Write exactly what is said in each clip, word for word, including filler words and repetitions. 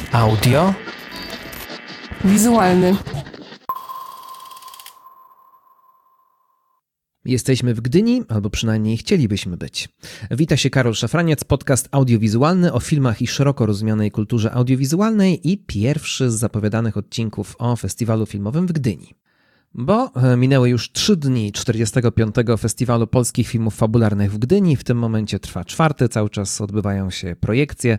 Audio. Wizualny. Jesteśmy w Gdyni, albo przynajmniej chcielibyśmy być. Wita się Karol Szafraniec, podcast audiowizualny o filmach i szeroko rozumianej kulturze audiowizualnej i pierwszy z zapowiadanych odcinków o festiwalu filmowym w Gdyni. Bo minęły już trzy dni czterdziestego piątego Festiwalu Polskich Filmów Fabularnych w Gdyni. W tym momencie trwa czwarty, cały czas odbywają się projekcje,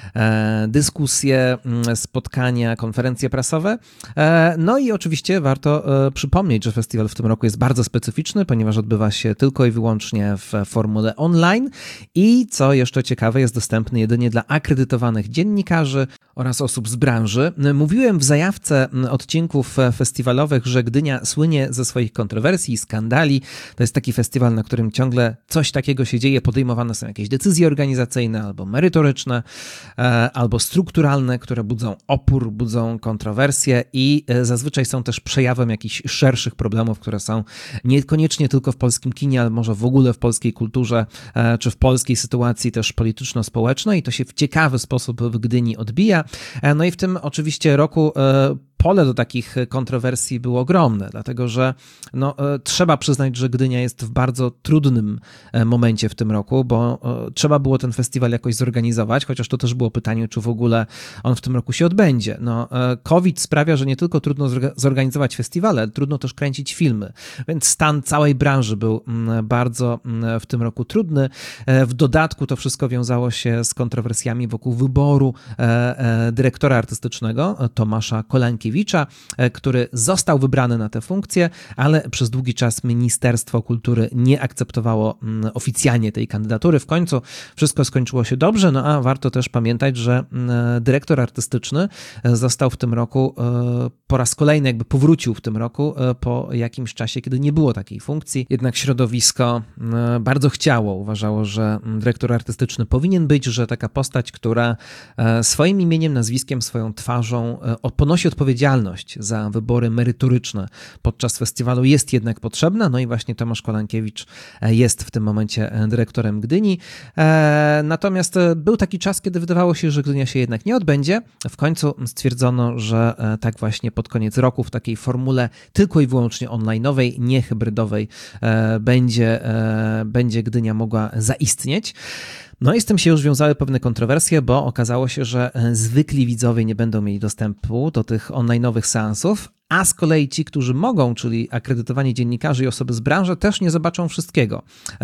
e, dyskusje, spotkania, konferencje prasowe. E, no i oczywiście warto e, przypomnieć, że festiwal w tym roku jest bardzo specyficzny, ponieważ odbywa się tylko i wyłącznie w formule online i co jeszcze ciekawe, jest dostępny jedynie dla akredytowanych dziennikarzy oraz osób z branży. Mówiłem w zajawce odcinków festiwalowych, że Gdynia słynie ze swoich kontrowersji, skandali. To jest taki festiwal, na którym ciągle coś takiego się dzieje, podejmowane są jakieś decyzje organizacyjne albo merytoryczne, albo strukturalne, które budzą opór, budzą kontrowersje i zazwyczaj są też przejawem jakichś szerszych problemów, które są niekoniecznie tylko w polskim kinie, ale może w ogóle w polskiej kulturze, czy w polskiej sytuacji też polityczno-społecznej i to się w ciekawy sposób w Gdyni odbija. No i w tym oczywiście roku pole do takich kontrowersji było ogromne, dlatego że no, trzeba przyznać, że Gdynia jest w bardzo trudnym momencie w tym roku, bo trzeba było ten festiwal jakoś zorganizować, chociaż to też było pytanie, czy w ogóle on w tym roku się odbędzie. No, COVID sprawia, że nie tylko trudno zorganizować festiwale, trudno też kręcić filmy, więc stan całej branży był bardzo w tym roku trudny. W dodatku to wszystko wiązało się z kontrowersjami wokół wyboru dyrektora artystycznego Tomasza Kolankiewicza, który został wybrany na tę funkcję, ale przez długi czas Ministerstwo Kultury nie akceptowało oficjalnie tej kandydatury. W końcu wszystko skończyło się dobrze, no a warto też pamiętać, że dyrektor artystyczny został w tym roku po raz kolejny, jakby powrócił w tym roku po jakimś czasie, kiedy nie było takiej funkcji. Jednak środowisko bardzo chciało, uważało, że dyrektor artystyczny powinien być, że taka postać, która swoim imieniem, nazwiskiem, swoją twarzą ponosi odpowiedzialność za wybory merytoryczne podczas festiwalu jest jednak potrzebna, no i właśnie Tomasz Kolankiewicz jest w tym momencie dyrektorem Gdyni. Natomiast był taki czas, kiedy wydawało się, że Gdynia się jednak nie odbędzie. W końcu stwierdzono, że tak właśnie pod koniec roku w takiej formule tylko i wyłącznie online'owej, nie hybrydowej będzie, będzie Gdynia mogła zaistnieć. No i z tym się już wiązały pewne kontrowersje, bo okazało się, że zwykli widzowie nie będą mieli dostępu do tych online'owych seansów, a z kolei ci, którzy mogą, czyli akredytowani dziennikarze i osoby z branży, też nie zobaczą wszystkiego.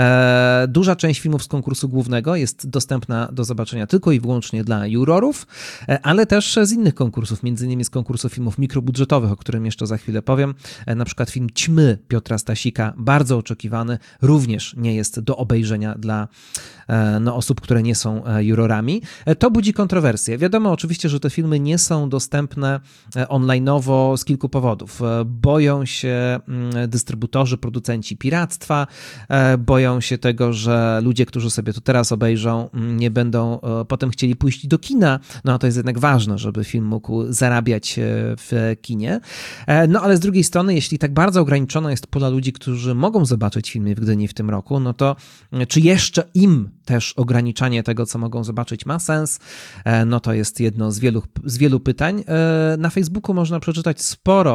E, duża część filmów z konkursu głównego jest dostępna do zobaczenia tylko i wyłącznie dla jurorów, e, ale też z innych konkursów, między innymi z konkursu filmów mikrobudżetowych, o którym jeszcze za chwilę powiem. E, na przykład film Ćmy Piotra Stasika, bardzo oczekiwany, również nie jest do obejrzenia dla e, no, osób, które nie są e, jurorami. E, to budzi kontrowersje. Wiadomo oczywiście, że te filmy nie są dostępne e, online'owo z kilku powodów. Boją się dystrybutorzy, producenci piractwa, boją się tego, że ludzie, którzy sobie to teraz obejrzą, nie będą potem chcieli pójść do kina, no a to jest jednak ważne, żeby film mógł zarabiać w kinie. No ale z drugiej strony, jeśli tak bardzo ograniczona jest pula ludzi, którzy mogą zobaczyć filmy w Gdyni w tym roku, no to czy jeszcze im też ograniczanie tego, co mogą zobaczyć, ma sens? No to jest jedno z wielu, z wielu pytań. Na Facebooku można przeczytać sporo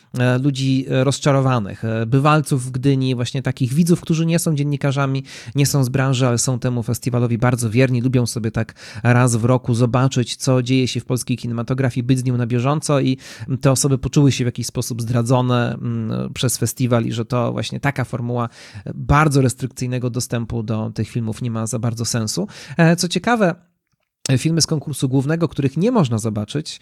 ludzi rozczarowanych, bywalców w Gdyni, właśnie takich widzów, którzy nie są dziennikarzami, nie są z branży, ale są temu festiwalowi bardzo wierni, lubią sobie tak raz w roku zobaczyć, co dzieje się w polskiej kinematografii, być z nią na bieżąco i te osoby poczuły się w jakiś sposób zdradzone przez festiwal i że to właśnie taka formuła bardzo restrykcyjnego dostępu do tych filmów nie ma za bardzo sensu. Co ciekawe, filmy z konkursu głównego, których nie można zobaczyć,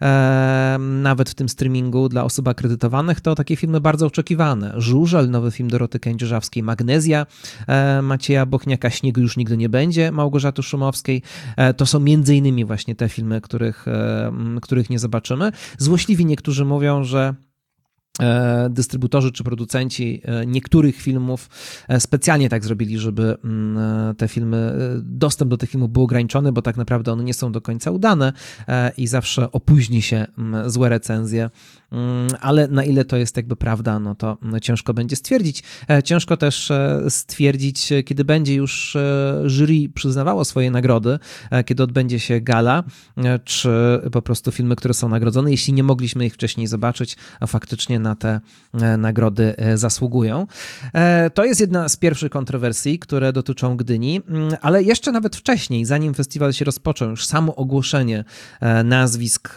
e, nawet w tym streamingu dla osób akredytowanych, to takie filmy bardzo oczekiwane. Żużel, nowy film Doroty Kędzierzawskiej, Magnezja e, Macieja Bochniaka, Śniegu już nigdy nie będzie, Małgorzaty Szumowskiej. E, to są między innymi właśnie te filmy, których, e, których nie zobaczymy. Złośliwi niektórzy mówią, że dystrybutorzy czy producenci niektórych filmów specjalnie tak zrobili, żeby te filmy, dostęp do tych filmów był ograniczony, bo tak naprawdę one nie są do końca udane i zawsze opóźni się złe recenzje, ale na ile to jest jakby prawda, no to ciężko będzie stwierdzić. Ciężko też stwierdzić, kiedy będzie już jury przyznawało swoje nagrody, kiedy odbędzie się gala, czy po prostu filmy, które są nagrodzone, jeśli nie mogliśmy ich wcześniej zobaczyć, a faktycznie na te nagrody zasługują. To jest jedna z pierwszych kontrowersji, które dotyczą Gdyni, ale jeszcze nawet wcześniej, zanim festiwal się rozpoczął, już samo ogłoszenie nazwisk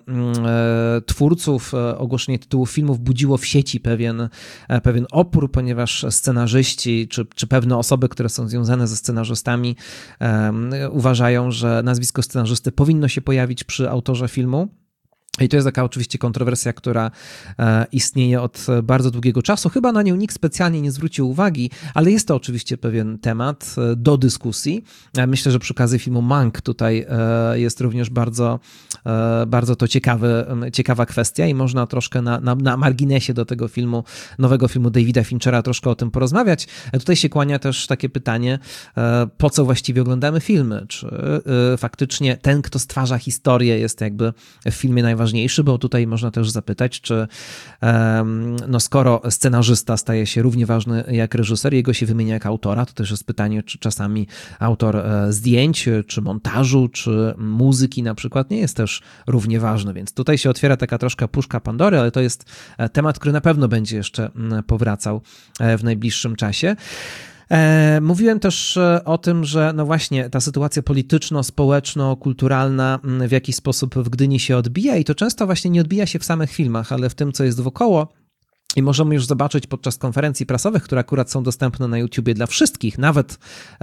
twórców, ogłoszenie tytułów filmów budziło w sieci pewien, pewien opór, ponieważ scenarzyści czy, czy pewne osoby, które są związane ze scenarzystami, um, uważają, że nazwisko scenarzysty powinno się pojawić przy autorze filmu. I to jest taka oczywiście kontrowersja, która istnieje od bardzo długiego czasu. Chyba na nią nikt specjalnie nie zwrócił uwagi, ale jest to oczywiście pewien temat do dyskusji. Myślę, że przy okazji filmu Mank tutaj jest również bardzo, bardzo to ciekawy, ciekawa kwestia i można troszkę na, na, na marginesie do tego filmu, nowego filmu Davida Finchera troszkę o tym porozmawiać. Tutaj się kłania też takie pytanie, po co właściwie oglądamy filmy? Czy faktycznie ten, kto stwarza historię, jest jakby w filmie najważniejszy? ważniejszy, bo tutaj można też zapytać, czy no skoro scenarzysta staje się równie ważny jak reżyser, jego się wymienia jak autora, to też jest pytanie, czy czasami autor zdjęć, czy montażu, czy muzyki na przykład nie jest też równie ważny, więc tutaj się otwiera taka troszkę puszka Pandory, ale to jest temat, który na pewno będzie jeszcze powracał w najbliższym czasie. Mówiłem też o tym, że no właśnie ta sytuacja polityczno-społeczno-kulturalna w jakiś sposób w Gdyni się odbija i to często właśnie nie odbija się w samych filmach, ale w tym, co jest wokoło. I możemy już zobaczyć podczas konferencji prasowych, które akurat są dostępne na YouTubie dla wszystkich, nawet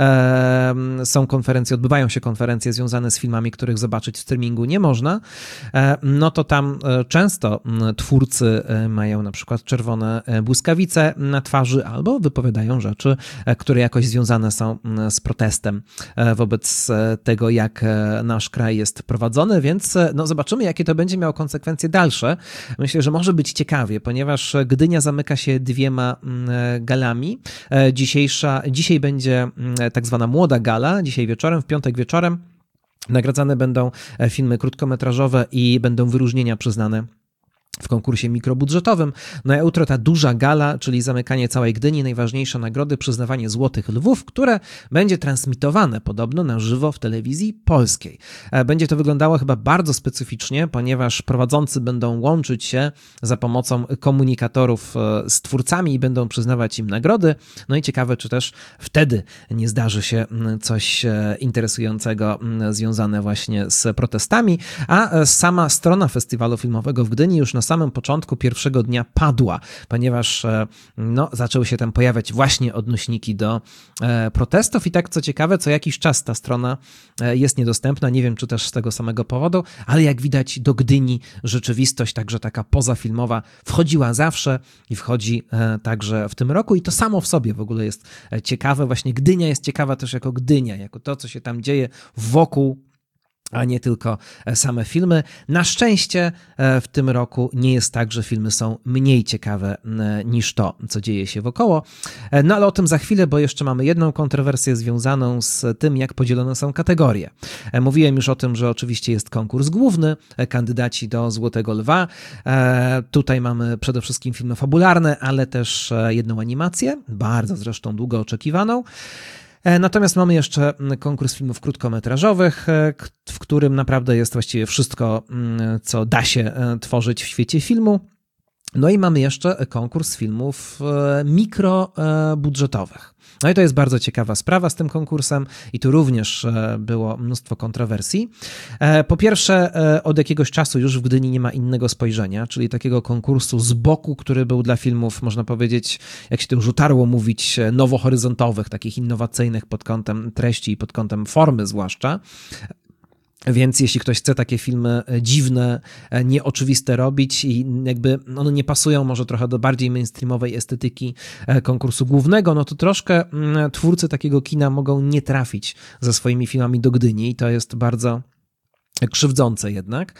e, są konferencje, odbywają się konferencje związane z filmami, których zobaczyć w streamingu nie można, e, no to tam często twórcy mają na przykład czerwone błyskawice na twarzy albo wypowiadają rzeczy, które jakoś związane są z protestem wobec tego, jak nasz kraj jest prowadzony, więc no zobaczymy, jakie to będzie miało konsekwencje dalsze. Myślę, że może być ciekawie, ponieważ Gdynia zamyka się dwiema galami. Dzisiejsza, dzisiaj będzie tak zwana młoda gala, dzisiaj wieczorem, w piątek wieczorem. Nagradzane będą filmy krótkometrażowe i będą wyróżnienia przyznane w konkursie mikrobudżetowym. No a jutro ta duża gala, czyli zamykanie całej Gdyni, najważniejsze nagrody, przyznawanie Złotych Lwów, które będzie transmitowane podobno na żywo w telewizji polskiej. Będzie to wyglądało chyba bardzo specyficznie, ponieważ prowadzący będą łączyć się za pomocą komunikatorów z twórcami i będą przyznawać im nagrody. No i ciekawe, czy też wtedy nie zdarzy się coś interesującego związane właśnie z protestami, a sama strona festiwalu filmowego w Gdyni już na samym początku pierwszego dnia padła, ponieważ no, zaczęły się tam pojawiać właśnie odnośniki do e, protestów i tak co ciekawe, co jakiś czas ta strona e, jest niedostępna, nie wiem czy też z tego samego powodu, ale jak widać do Gdyni rzeczywistość także taka pozafilmowa wchodziła zawsze i wchodzi e, także w tym roku i to samo w sobie w ogóle jest ciekawe, właśnie Gdynia jest ciekawa też jako Gdynia, jako to, co się tam dzieje wokół, a nie tylko same filmy. Na szczęście w tym roku nie jest tak, że filmy są mniej ciekawe niż to, co dzieje się wokoło. No ale o tym za chwilę, bo jeszcze mamy jedną kontrowersję związaną z tym, jak podzielone są kategorie. Mówiłem już o tym, że oczywiście jest konkurs główny, kandydaci do Złotego Lwa. Tutaj mamy przede wszystkim filmy fabularne, ale też jedną animację, bardzo zresztą długo oczekiwaną. Natomiast mamy jeszcze konkurs filmów krótkometrażowych, w którym naprawdę jest właściwie wszystko, co da się tworzyć w świecie filmu. No i mamy jeszcze konkurs filmów mikrobudżetowych. No i to jest bardzo ciekawa sprawa z tym konkursem i tu również było mnóstwo kontrowersji. Po pierwsze, od jakiegoś czasu już w Gdyni nie ma innego spojrzenia, czyli takiego konkursu z boku, który był dla filmów, można powiedzieć, jak się to już utarło mówić, nowohoryzontowych, takich innowacyjnych pod kątem treści i pod kątem formy zwłaszcza. Więc jeśli ktoś chce takie filmy dziwne, nieoczywiste robić i jakby one nie pasują może trochę do bardziej mainstreamowej estetyki konkursu głównego, no to troszkę twórcy takiego kina mogą nie trafić ze swoimi filmami do Gdyni i to jest bardzo krzywdzące jednak.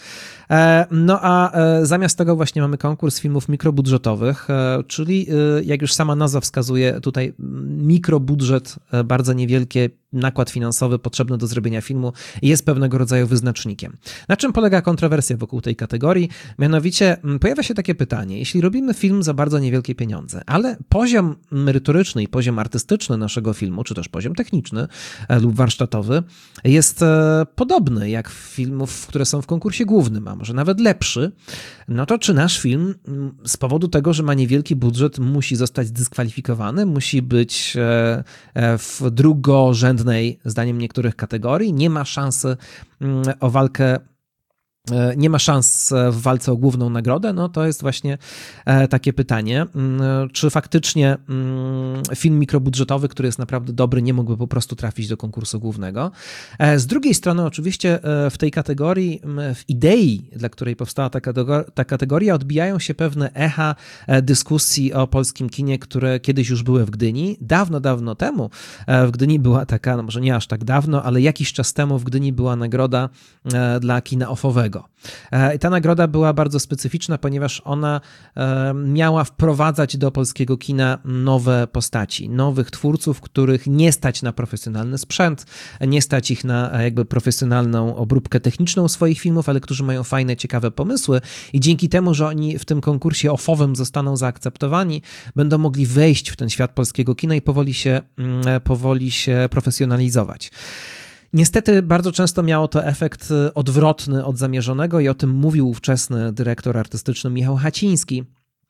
No a zamiast tego właśnie mamy konkurs filmów mikrobudżetowych, czyli jak już sama nazwa wskazuje, tutaj mikrobudżet, bardzo niewielkie, nakład finansowy potrzebny do zrobienia filmu jest pewnego rodzaju wyznacznikiem. Na czym polega kontrowersja wokół tej kategorii? Mianowicie pojawia się takie pytanie, jeśli robimy film za bardzo niewielkie pieniądze, ale poziom merytoryczny i poziom artystyczny naszego filmu, czy też poziom techniczny lub warsztatowy jest podobny jak filmów, które są w konkursie głównym, a może nawet lepszy, no to czy nasz film z powodu tego, że ma niewielki budżet, musi zostać dyskwalifikowany, musi być w drugorzędnej, zdaniem niektórych kategorii, nie ma szansy o walkę, nie ma szans w walce o główną nagrodę, no to jest właśnie takie pytanie, czy faktycznie film mikrobudżetowy, który jest naprawdę dobry, nie mógłby po prostu trafić do konkursu głównego. Z drugiej strony oczywiście w tej kategorii, w idei, dla której powstała ta kategoria, ta kategoria odbijają się pewne echa dyskusji o polskim kinie, które kiedyś już były w Gdyni. Dawno, dawno temu w Gdyni była taka, no może nie aż tak dawno, ale jakiś czas temu w Gdyni była nagroda dla kina ofowego. I ta nagroda była bardzo specyficzna, ponieważ ona miała wprowadzać do polskiego kina nowe postaci, nowych twórców, których nie stać na profesjonalny sprzęt, nie stać ich na jakby profesjonalną obróbkę techniczną swoich filmów, ale którzy mają fajne, ciekawe pomysły i dzięki temu, że oni w tym konkursie ofowym zostaną zaakceptowani, będą mogli wejść w ten świat polskiego kina i powoli się, powoli się profesjonalizować. Niestety bardzo często miało to efekt odwrotny od zamierzonego i o tym mówił ówczesny dyrektor artystyczny Michał Haciński,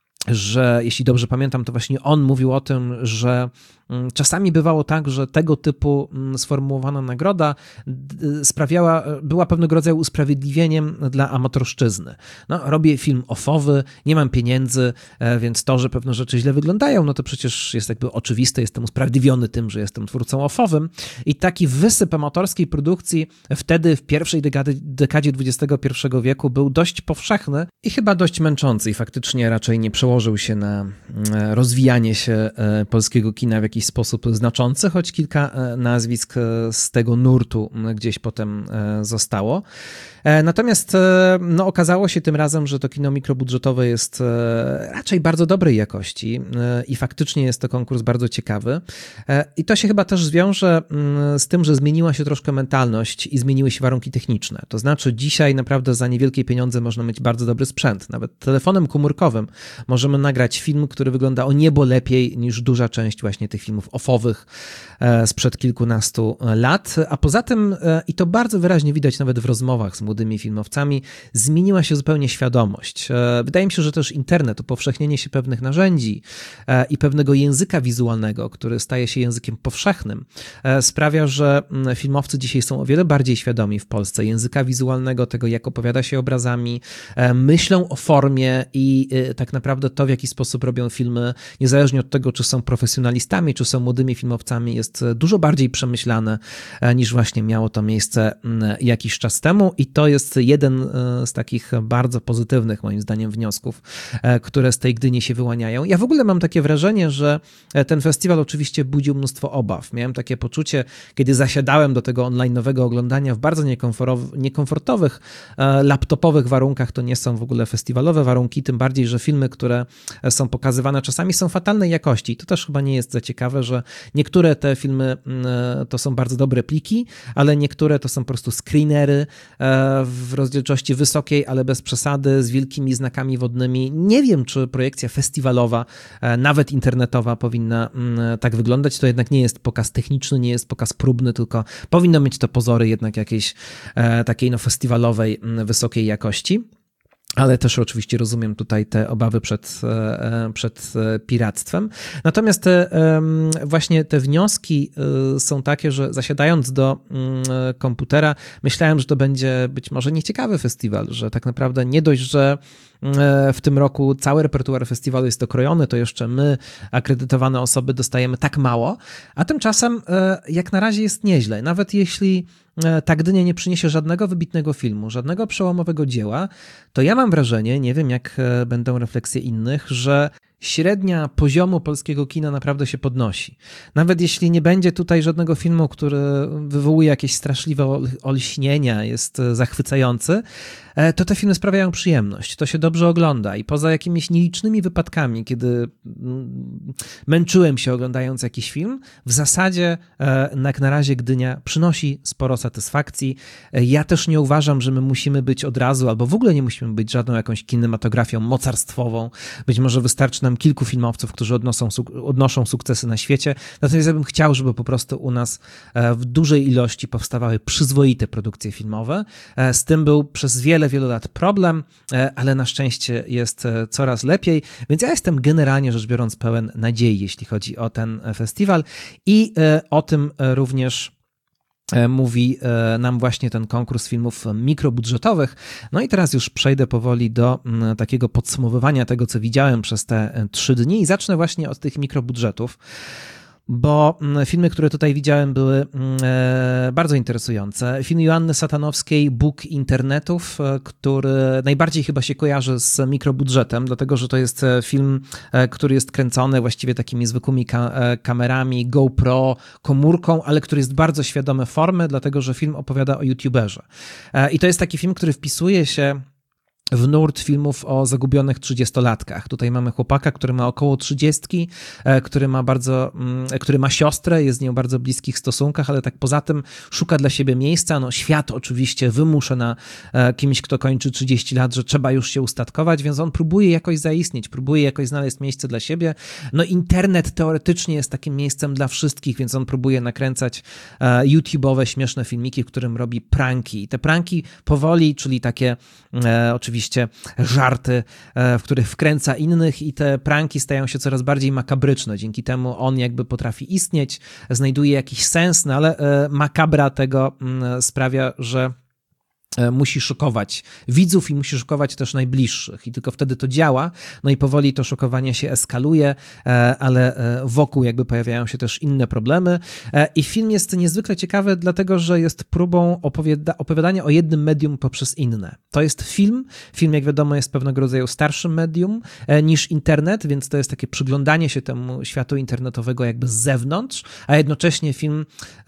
że jeśli dobrze pamiętam, to właśnie on mówił o tym, że czasami bywało tak, że tego typu sformułowana nagroda sprawiała, była pewnego rodzaju usprawiedliwieniem dla amatorszczyzny. No, robię film ofowy, nie mam pieniędzy, więc to, że pewne rzeczy źle wyglądają, no to przecież jest jakby oczywiste, jestem usprawiedliwiony tym, że jestem twórcą ofowym i taki wysyp amatorskiej produkcji wtedy w pierwszej dekadzie, dekadzie dwudziestego pierwszego wieku był dość powszechny i chyba dość męczący i faktycznie raczej nie przełożył się na rozwijanie się polskiego kina w jakiś sposób znaczący, choć kilka nazwisk z tego nurtu gdzieś potem zostało. Natomiast no, okazało się tym razem, że to kino mikrobudżetowe jest raczej bardzo dobrej jakości i faktycznie jest to konkurs bardzo ciekawy. I to się chyba też zwiąże z tym, że zmieniła się troszkę mentalność i zmieniły się warunki techniczne. To znaczy dzisiaj naprawdę za niewielkie pieniądze można mieć bardzo dobry sprzęt. Nawet telefonem komórkowym możemy nagrać film, który wygląda o niebo lepiej niż duża część właśnie tych filmów ofowych sprzed kilkunastu lat. A poza tym, i to bardzo wyraźnie widać nawet w rozmowach z młodymi filmowcami, zmieniła się zupełnie świadomość. Wydaje mi się, że też internet, upowszechnienie się pewnych narzędzi i pewnego języka wizualnego, który staje się językiem powszechnym, sprawia, że filmowcy dzisiaj są o wiele bardziej świadomi w Polsce języka wizualnego, tego jak opowiada się obrazami, myślą o formie i tak naprawdę to, w jaki sposób robią filmy, niezależnie od tego, czy są profesjonalistami, czy są młodymi filmowcami, jest dużo bardziej przemyślane niż właśnie miało to miejsce jakiś czas temu i to jest jeden z takich bardzo pozytywnych, moim zdaniem, wniosków, które z tej Gdyni się wyłaniają. Ja w ogóle mam takie wrażenie, że ten festiwal oczywiście budził mnóstwo obaw. Miałem takie poczucie, kiedy zasiadałem do tego online'owego oglądania w bardzo niekomfortowych, laptopowych warunkach, to nie są w ogóle festiwalowe warunki, tym bardziej, że filmy, które są pokazywane czasami są fatalnej jakości. To też chyba nie jest za ciekawe, że niektóre te filmy to są bardzo dobre pliki, ale niektóre to są po prostu screenery w rozdzielczości wysokiej, ale bez przesady, z wielkimi znakami wodnymi. Nie wiem, czy projekcja festiwalowa, nawet internetowa powinna tak wyglądać. To jednak nie jest pokaz techniczny, nie jest pokaz próbny, tylko powinno mieć to pozory jednak jakiejś takiej no festiwalowej, wysokiej jakości. Ale też oczywiście rozumiem tutaj te obawy przed, przed piractwem. Natomiast te, właśnie te wnioski są takie, że zasiadając do komputera, myślałem, że to będzie być może nieciekawy festiwal, że tak naprawdę nie dość, że w tym roku cały repertuar festiwalu jest dokrojony, to jeszcze my, akredytowane osoby, dostajemy tak mało, a tymczasem jak na razie jest nieźle. Nawet jeśli ta Gdynia nie przyniesie żadnego wybitnego filmu, żadnego przełomowego dzieła, to ja mam wrażenie, nie wiem jak będą refleksje innych, że średnia poziomu polskiego kina naprawdę się podnosi. Nawet jeśli nie będzie tutaj żadnego filmu, który wywołuje jakieś straszliwe olśnienia, jest zachwycający, to te filmy sprawiają przyjemność. To się dobrze ogląda i poza jakimiś nielicznymi wypadkami, kiedy męczyłem się oglądając jakiś film, w zasadzie jak na razie Gdynia przynosi sporo satysfakcji. Ja też nie uważam, że my musimy być od razu, albo w ogóle nie musimy być żadną jakąś kinematografią mocarstwową. Być może wystarczy nam kilku filmowców, którzy odnoszą, odnoszą sukcesy na świecie. Natomiast ja bym chciał, żeby po prostu u nas w dużej ilości powstawały przyzwoite produkcje filmowe. Z tym był przez wiele, wiele lat problem, ale na szczęście jest coraz lepiej, więc ja jestem generalnie rzecz biorąc pełen nadziei, jeśli chodzi o ten festiwal i o tym również mówi nam właśnie ten konkurs filmów mikrobudżetowych. No i teraz już przejdę powoli do takiego podsumowywania tego, co widziałem przez te trzy dni i zacznę właśnie od tych mikrobudżetów, bo filmy, które tutaj widziałem, były bardzo interesujące. Film Joanny Satanowskiej, Bóg internetów, który najbardziej chyba się kojarzy z mikrobudżetem, dlatego że to jest film, który jest kręcony właściwie takimi zwykłymi kamerami, GoPro, komórką, ale który jest bardzo świadomy formy, dlatego że film opowiada o youtuberze. I to jest taki film, który wpisuje się w nurt filmów o zagubionych trzydziestolatkach. Tutaj mamy chłopaka, który ma około trzydziestki, który ma bardzo, który ma siostrę, jest z nią w bardzo bliskich stosunkach, ale tak poza tym szuka dla siebie miejsca. No świat oczywiście wymusza na kimś, kto kończy trzydzieści lat, że trzeba już się ustatkować, więc on próbuje jakoś zaistnieć, próbuje jakoś znaleźć miejsce dla siebie. No internet teoretycznie jest takim miejscem dla wszystkich, więc on próbuje nakręcać YouTube'owe, śmieszne filmiki, w którym robi pranki. I te pranki powoli, czyli takie e, oczywiście żarty, w których wkręca innych i te pranki stają się coraz bardziej makabryczne. Dzięki temu on jakby potrafi istnieć, znajduje jakiś sens, no ale makabra tego sprawia, że musi szokować widzów i musi szokować też najbliższych i tylko wtedy to działa, no i powoli to szokowanie się eskaluje, ale wokół jakby pojawiają się też inne problemy i film jest niezwykle ciekawy, dlatego że jest próbą opowiada- opowiadania o jednym medium poprzez inne. To jest film, film jak wiadomo jest pewnego rodzaju starszym medium niż internet, więc to jest takie przyglądanie się temu światu internetowego jakby z zewnątrz, a jednocześnie film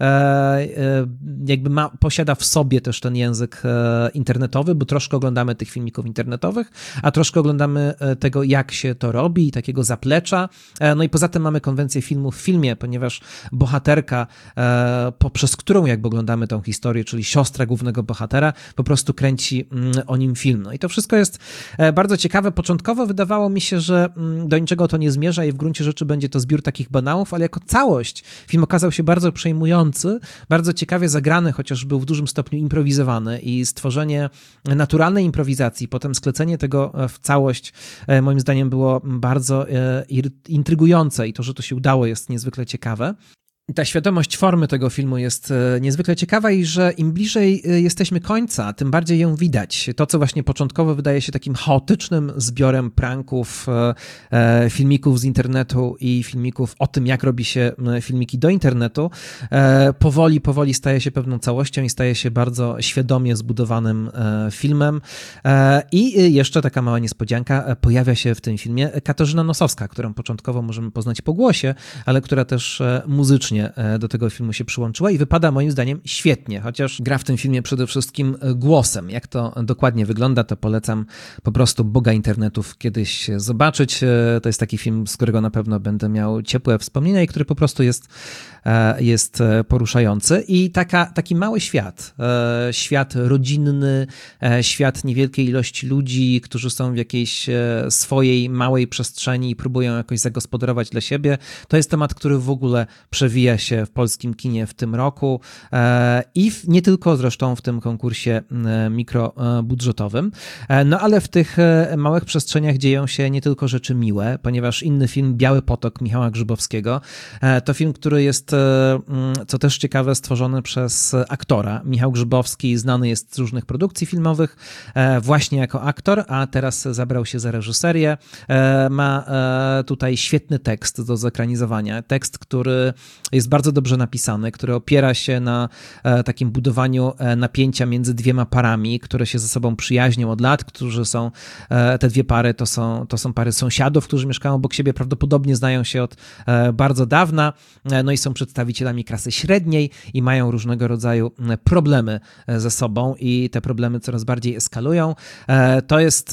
jakby ma, posiada w sobie też ten język internetowy, bo troszkę oglądamy tych filmików internetowych, a troszkę oglądamy tego, jak się to robi, takiego zaplecza. No i poza tym mamy konwencję filmu w filmie, ponieważ bohaterka, poprzez którą jakby oglądamy tą historię, czyli siostra głównego bohatera, po prostu kręci o nim film. No i to wszystko jest bardzo ciekawe. Początkowo wydawało mi się, że do niczego to nie zmierza i w gruncie rzeczy będzie to zbiór takich banałów, ale jako całość film okazał się bardzo przejmujący, bardzo ciekawie zagrany, chociaż był w dużym stopniu improwizowany i stworzenie naturalnej improwizacji, potem sklecenie tego w całość moim zdaniem było bardzo intrygujące i to, że to się udało, jest niezwykle ciekawe. Ta świadomość formy tego filmu jest niezwykle ciekawa i że im bliżej jesteśmy końca, tym bardziej ją widać. To, co właśnie początkowo wydaje się takim chaotycznym zbiorem pranków, filmików z internetu i filmików o tym, jak robi się filmiki do internetu, powoli, powoli staje się pewną całością i staje się bardzo świadomie zbudowanym filmem. I jeszcze taka mała niespodzianka, pojawia się w tym filmie Katarzyna Nosowska, którą początkowo możemy poznać po głosie, ale która też muzycznie do tego filmu się przyłączyła i wypada moim zdaniem świetnie, chociaż gra w tym filmie przede wszystkim głosem. Jak to dokładnie wygląda, to polecam po prostu Boga internetów kiedyś zobaczyć. To jest taki film, z którego na pewno będę miał ciepłe wspomnienia i który po prostu jest, jest poruszający. I taka, taki mały świat, świat rodzinny, świat niewielkiej ilości ludzi, którzy są w jakiejś swojej małej przestrzeni i próbują jakoś zagospodarować dla siebie. To jest temat, który w ogóle przewija się w polskim kinie w tym roku i w, nie tylko zresztą w tym konkursie mikrobudżetowym. No ale w tych małych przestrzeniach dzieją się nie tylko rzeczy miłe, ponieważ inny film Biały Potok Michała Grzybowskiego to film, który jest, co też ciekawe, stworzony przez aktora. Michał Grzybowski znany jest z różnych produkcji filmowych właśnie jako aktor, a teraz zabrał się za reżyserię. Ma tutaj świetny tekst do zekranizowania. Tekst, który jest bardzo dobrze napisany, który opiera się na takim budowaniu napięcia między dwiema parami, które się ze sobą przyjaźnią od lat, którzy są, te dwie pary to są, to są pary sąsiadów, którzy mieszkają obok siebie, prawdopodobnie znają się od bardzo dawna, no i są przedstawicielami klasy średniej i mają różnego rodzaju problemy ze sobą i te problemy coraz bardziej eskalują. To jest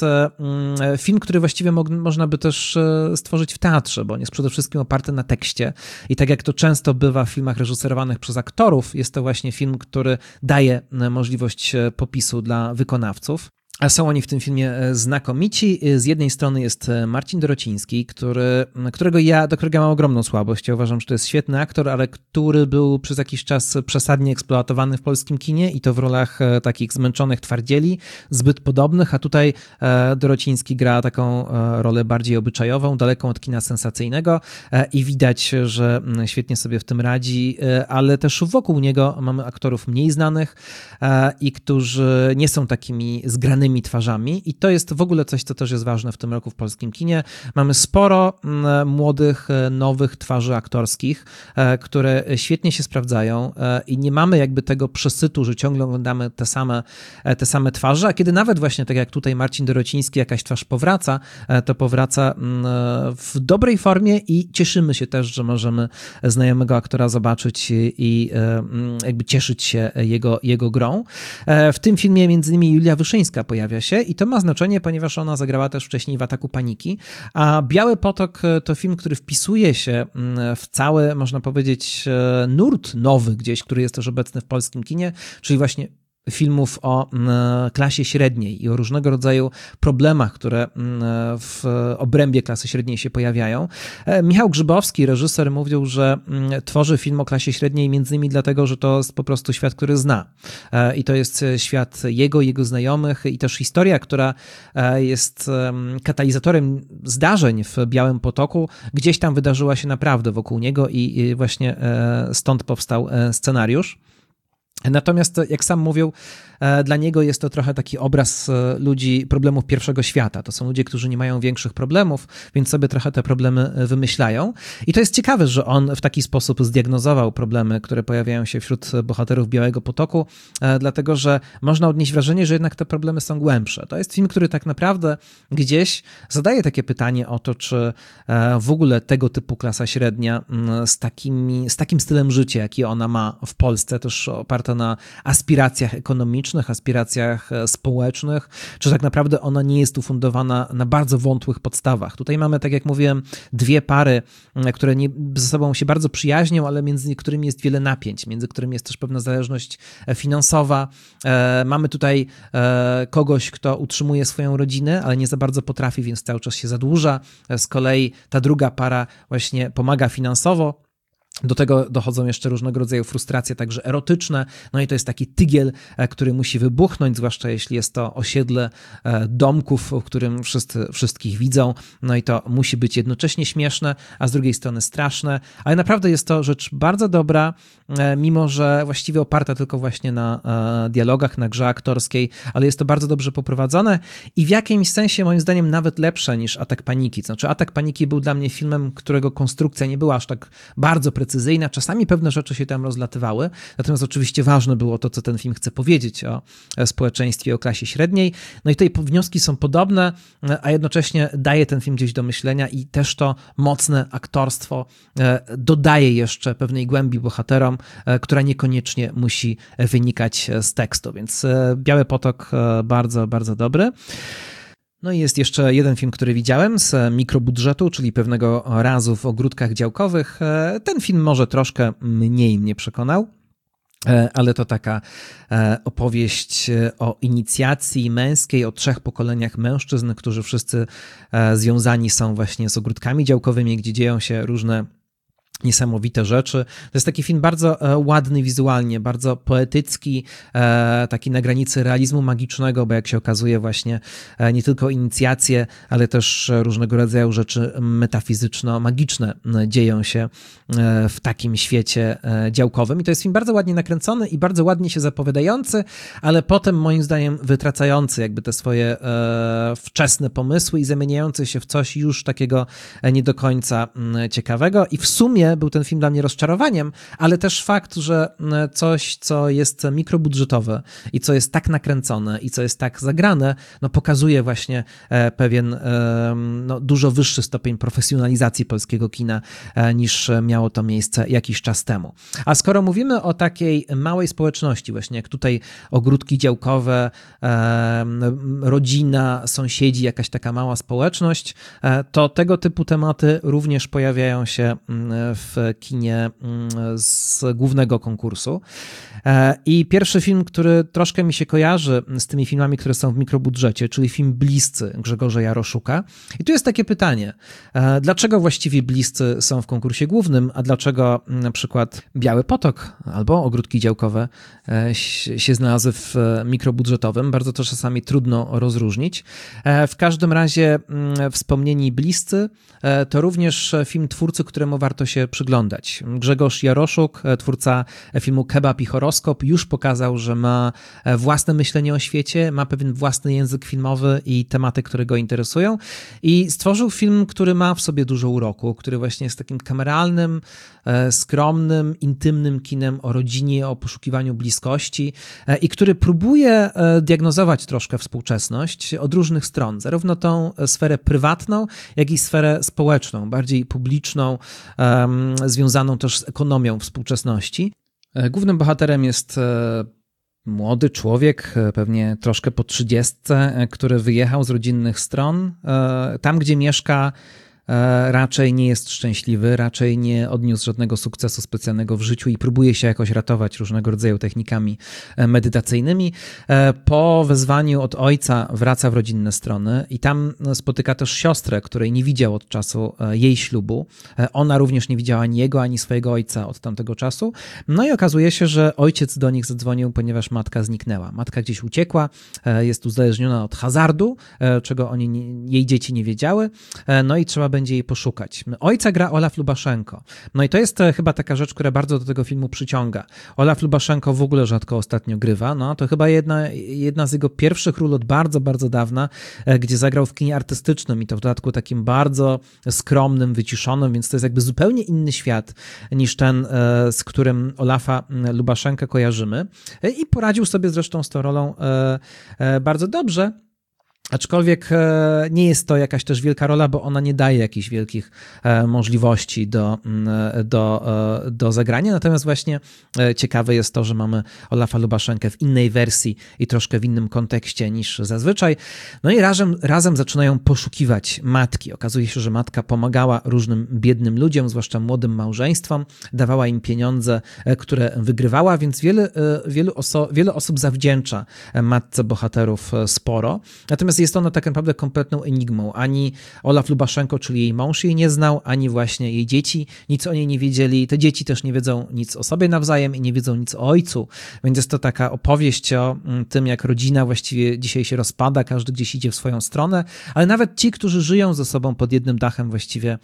film, który właściwie mo- można by też stworzyć w teatrze, bo on jest przede wszystkim oparty na tekście i tak jak to często bywa w filmach reżyserowanych przez aktorów, jest to właśnie film, który daje możliwość popisu dla wykonawców. A są oni w tym filmie znakomici. Z jednej strony jest Marcin Dorociński, który, którego ja, do którego ja mam ogromną słabość. Ja uważam, że to jest świetny aktor, ale który był przez jakiś czas przesadnie eksploatowany w polskim kinie i to w rolach takich zmęczonych twardzieli, zbyt podobnych, a tutaj Dorociński gra taką rolę bardziej obyczajową, daleką od kina sensacyjnego i widać, że świetnie sobie w tym radzi, ale też wokół niego mamy aktorów mniej znanych i którzy nie są takimi zgranymi twarzami i to jest w ogóle coś, co też jest ważne w tym roku w polskim kinie. Mamy sporo młodych, nowych twarzy aktorskich, które świetnie się sprawdzają i nie mamy jakby tego przesytu, że ciągle oglądamy te same, te same twarze, a kiedy nawet właśnie tak jak tutaj Marcin Dorociński, jakaś twarz powraca, to powraca w dobrej formie i cieszymy się też, że możemy znajomego aktora zobaczyć i jakby cieszyć się jego, jego grą. W tym filmie między innymi Julia Wyszyńska pojawia się i to ma znaczenie, ponieważ ona zagrała też wcześniej w Ataku Paniki, a Biały Potok to film, który wpisuje się w cały, można powiedzieć, nurt nowy gdzieś, który jest też obecny w polskim kinie, czyli właśnie filmów o klasie średniej i o różnego rodzaju problemach, które w obrębie klasy średniej się pojawiają. Michał Grzybowski, reżyser, mówił, że tworzy film o klasie średniej między innymi dlatego, że to jest po prostu świat, który zna. I to jest świat jego, jego znajomych i też historia, która jest katalizatorem zdarzeń w Białym Potoku, gdzieś tam wydarzyła się naprawdę wokół niego i właśnie stąd powstał scenariusz. Natomiast, jak sam mówił, dla niego jest to trochę taki obraz ludzi, problemów pierwszego świata. To są ludzie, którzy nie mają większych problemów, więc sobie trochę te problemy wymyślają. I to jest ciekawe, że on w taki sposób zdiagnozował problemy, które pojawiają się wśród bohaterów Białego Potoku, dlatego że można odnieść wrażenie, że jednak te problemy są głębsze. To jest film, który tak naprawdę gdzieś zadaje takie pytanie o to, czy w ogóle tego typu klasa średnia z, takimi, z takim stylem życia, jaki ona ma w Polsce, też oparta na aspiracjach ekonomicznych, aspiracjach społecznych, czy tak naprawdę ona nie jest ufundowana na bardzo wątłych podstawach. Tutaj mamy, tak jak mówiłem, dwie pary, które nie, ze sobą się bardzo przyjaźnią, ale między którymi jest wiele napięć, między którymi jest też pewna zależność finansowa. E, mamy tutaj e, kogoś, kto utrzymuje swoją rodzinę, ale nie za bardzo potrafi, więc cały czas się zadłuża. Z kolei ta druga para właśnie pomaga finansowo. Do tego dochodzą jeszcze różnego rodzaju frustracje, także erotyczne, no i to jest taki tygiel, który musi wybuchnąć, zwłaszcza jeśli jest to osiedle domków, w którym wszyscy wszystkich widzą, no i to musi być jednocześnie śmieszne, a z drugiej strony straszne, ale naprawdę jest to rzecz bardzo dobra, mimo że właściwie oparta tylko właśnie na dialogach, na grze aktorskiej, ale jest to bardzo dobrze poprowadzone i w jakimś sensie moim zdaniem nawet lepsze niż Atak Paniki, znaczy Atak Paniki był dla mnie filmem, którego konstrukcja nie była aż tak bardzo precyzyjna, czasami pewne rzeczy się tam rozlatywały, natomiast oczywiście ważne było to, co ten film chce powiedzieć o społeczeństwie, o klasie średniej. No i tutaj wnioski są podobne, a jednocześnie daje ten film gdzieś do myślenia i też to mocne aktorstwo dodaje jeszcze pewnej głębi bohaterom, która niekoniecznie musi wynikać z tekstu, więc Biały Potok bardzo, bardzo dobry. No i jest jeszcze jeden film, który widziałem z mikrobudżetu, czyli pewnego razu w ogródkach działkowych. Ten film może troszkę mniej mnie przekonał, ale to taka opowieść o inicjacji męskiej, o trzech pokoleniach mężczyzn, którzy wszyscy związani są właśnie z ogródkami działkowymi, gdzie dzieją się różne niesamowite rzeczy. To jest taki film bardzo ładny wizualnie, bardzo poetycki, taki na granicy realizmu magicznego, bo jak się okazuje właśnie nie tylko inicjacje, ale też różnego rodzaju rzeczy metafizyczno-magiczne dzieją się w takim świecie działkowym. I to jest film bardzo ładnie nakręcony i bardzo ładnie się zapowiadający, ale potem moim zdaniem wytracający jakby te swoje wczesne pomysły i zamieniający się w coś już takiego nie do końca ciekawego. I w sumie nie był ten film dla mnie rozczarowaniem, ale też fakt, że coś, co jest mikrobudżetowe i co jest tak nakręcone i co jest tak zagrane, no pokazuje właśnie pewien no, dużo wyższy stopień profesjonalizacji polskiego kina niż miało to miejsce jakiś czas temu. A skoro mówimy o takiej małej społeczności, właśnie jak tutaj ogródki działkowe, rodzina, sąsiedzi, jakaś taka mała społeczność, to tego typu tematy również pojawiają się w kinie z głównego konkursu. I pierwszy film, który troszkę mi się kojarzy z tymi filmami, które są w mikrobudżecie, czyli film Bliscy Grzegorza Jaroszuka. I tu jest takie pytanie, dlaczego właściwie Bliscy są w konkursie głównym, a dlaczego na przykład Biały Potok albo ogródki działkowe się znalazły w mikrobudżetowym? Bardzo to czasami trudno rozróżnić. W każdym razie wspomnieni Bliscy to również film twórcy, któremu warto się przyglądać. Grzegorz Jaroszuk, twórca filmu Kebab i horoskop, już pokazał, że ma własne myślenie o świecie, ma pewien własny język filmowy i tematy, które go interesują i stworzył film, który ma w sobie dużo uroku, który właśnie jest takim kameralnym, skromnym, intymnym kinem o rodzinie, o poszukiwaniu bliskości i który próbuje diagnozować troszkę współczesność od różnych stron, zarówno tą sferę prywatną, jak i sferę społeczną, bardziej publiczną, związaną też z ekonomią współczesności. Głównym bohaterem jest młody człowiek, pewnie troszkę po trzydziestce, który wyjechał z rodzinnych stron. Tam, gdzie mieszka, raczej nie jest szczęśliwy, raczej nie odniósł żadnego sukcesu specjalnego w życiu i próbuje się jakoś ratować różnego rodzaju technikami medytacyjnymi. Po wezwaniu od ojca wraca w rodzinne strony i tam spotyka też siostrę, której nie widział od czasu jej ślubu. Ona również nie widziała ani jego, ani swojego ojca od tamtego czasu. No i okazuje się, że ojciec do nich zadzwonił, ponieważ matka zniknęła. Matka gdzieś uciekła, jest uzależniona od hazardu, czego oni, nie, jej dzieci nie wiedziały, no i trzeba będzie jej poszukać. Ojca gra Olaf Lubaszenko. No i to jest chyba taka rzecz, która bardzo do tego filmu przyciąga. Olaf Lubaszenko w ogóle rzadko ostatnio grywa. No to chyba jedna, jedna z jego pierwszych ról od bardzo, bardzo dawna, gdzie zagrał w kinie artystycznym i to w dodatku takim bardzo skromnym, wyciszonym, więc to jest jakby zupełnie inny świat niż ten, z którym Olafa Lubaszenkę kojarzymy. I poradził sobie zresztą z tą rolą bardzo dobrze. Aczkolwiek nie jest to jakaś też wielka rola, bo ona nie daje jakichś wielkich możliwości do, do, do zagrania. Natomiast właśnie ciekawe jest to, że mamy Olafa Lubaszenkę w innej wersji i troszkę w innym kontekście niż zazwyczaj. No i razem, razem zaczynają poszukiwać matki. Okazuje się, że matka pomagała różnym biednym ludziom, zwłaszcza młodym małżeństwom, dawała im pieniądze, które wygrywała, więc wiele, wielu oso- wiele osób zawdzięcza matce bohaterów sporo. Natomiast jest ona tak naprawdę kompletną enigmą. Ani Olaf Lubaszenko, czyli jej mąż, jej nie znał, ani właśnie jej dzieci nic o niej nie wiedzieli. Te dzieci też nie wiedzą nic o sobie nawzajem i nie wiedzą nic o ojcu. Więc jest to taka opowieść o tym, jak rodzina właściwie dzisiaj się rozpada, każdy gdzieś idzie w swoją stronę, ale nawet ci, którzy żyją ze sobą pod jednym dachem, właściwie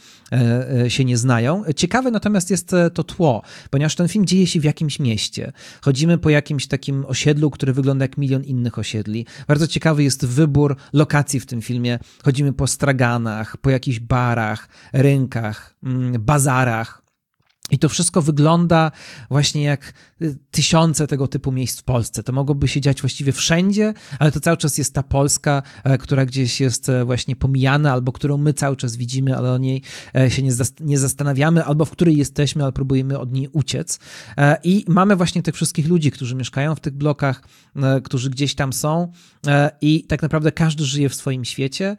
się nie znają. Ciekawe natomiast jest to tło, ponieważ ten film dzieje się w jakimś mieście. Chodzimy po jakimś takim osiedlu, który wygląda jak milion innych osiedli. Bardzo ciekawy jest wybór lokacji w tym filmie. Chodzimy po straganach, po jakichś barach, rynkach, bazarach. I to wszystko wygląda właśnie jak tysiące tego typu miejsc w Polsce. To mogłoby się dziać właściwie wszędzie, ale to cały czas jest ta Polska, która gdzieś jest właśnie pomijana, albo którą my cały czas widzimy, ale o niej się nie, zast- nie zastanawiamy, albo w której jesteśmy, ale próbujemy od niej uciec. I mamy właśnie tych wszystkich ludzi, którzy mieszkają w tych blokach, którzy gdzieś tam są i tak naprawdę każdy żyje w swoim świecie,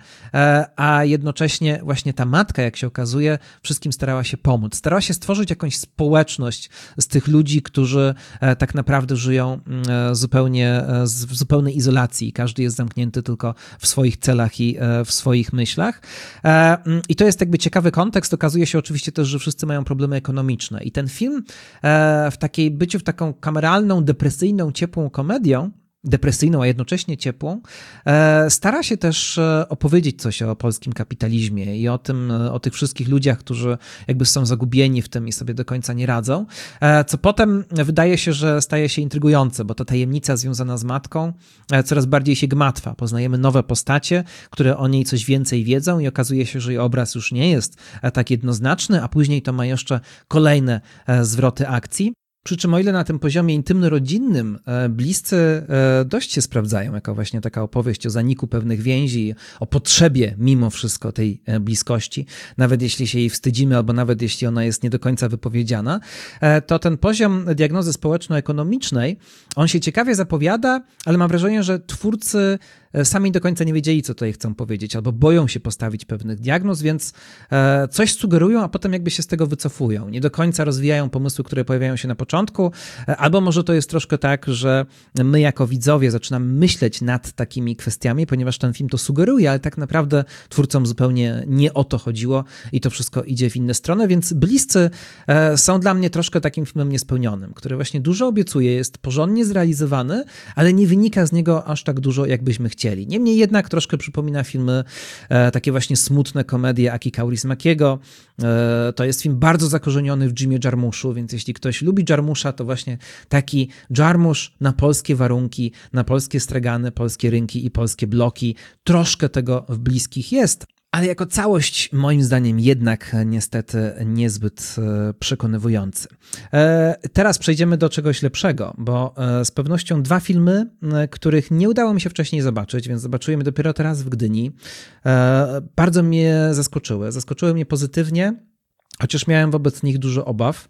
a jednocześnie właśnie ta matka, jak się okazuje, wszystkim starała się pomóc. Starała się stworzyć jakąś społeczność z tych ludzi, którzy tak naprawdę żyją zupełnie w zupełnej izolacji. Każdy jest zamknięty tylko w swoich celach i w swoich myślach. I to jest jakby ciekawy kontekst. Okazuje się oczywiście też, że wszyscy mają problemy ekonomiczne. I ten film w takiej byciu w taką kameralną, depresyjną, ciepłą komedią depresyjną, a jednocześnie ciepłą, stara się też opowiedzieć coś o polskim kapitalizmie i o tym, o tych wszystkich ludziach, którzy jakby są zagubieni w tym i sobie do końca nie radzą, co potem wydaje się, że staje się intrygujące, bo ta tajemnica związana z matką coraz bardziej się gmatwa. Poznajemy nowe postacie, które o niej coś więcej wiedzą i okazuje się, że jej obraz już nie jest tak jednoznaczny, a później to ma jeszcze kolejne zwroty akcji. Przy czym o ile na tym poziomie intymno-rodzinnym bliscy dość się sprawdzają, jako właśnie taka opowieść o zaniku pewnych więzi, o potrzebie mimo wszystko tej bliskości, nawet jeśli się jej wstydzimy, albo nawet jeśli ona jest nie do końca wypowiedziana, to ten poziom diagnozy społeczno-ekonomicznej, on się ciekawie zapowiada, ale mam wrażenie, że twórcy sami do końca nie wiedzieli, co tutaj chcą powiedzieć, albo boją się postawić pewnych diagnoz, więc coś sugerują, a potem jakby się z tego wycofują. Nie do końca rozwijają pomysły, które pojawiają się na początku, albo może to jest troszkę tak, że my jako widzowie zaczynamy myśleć nad takimi kwestiami, ponieważ ten film to sugeruje, ale tak naprawdę twórcom zupełnie nie o to chodziło i to wszystko idzie w inne strony, więc Bliscy są dla mnie troszkę takim filmem niespełnionym, który właśnie dużo obiecuje, jest porządnie zrealizowany, ale nie wynika z niego aż tak dużo, jakbyśmy chcieli. Chcieli. Niemniej jednak troszkę przypomina filmy, e, takie właśnie smutne komedie Aki Kaurismäkiego. E, to jest film bardzo zakorzeniony w Jimie Jarmuszu, więc jeśli ktoś lubi Jarmusza, to właśnie taki Jarmusz na polskie warunki, na polskie stragany, polskie rynki i polskie bloki. Troszkę tego w Bliskich jest. Ale jako całość, moim zdaniem, jednak niestety niezbyt przekonywujący. Teraz przejdziemy do czegoś lepszego, bo z pewnością dwa filmy, których nie udało mi się wcześniej zobaczyć, więc zobaczyłem je dopiero teraz w Gdyni, bardzo mnie zaskoczyły. Zaskoczyły mnie pozytywnie, chociaż miałem wobec nich dużo obaw.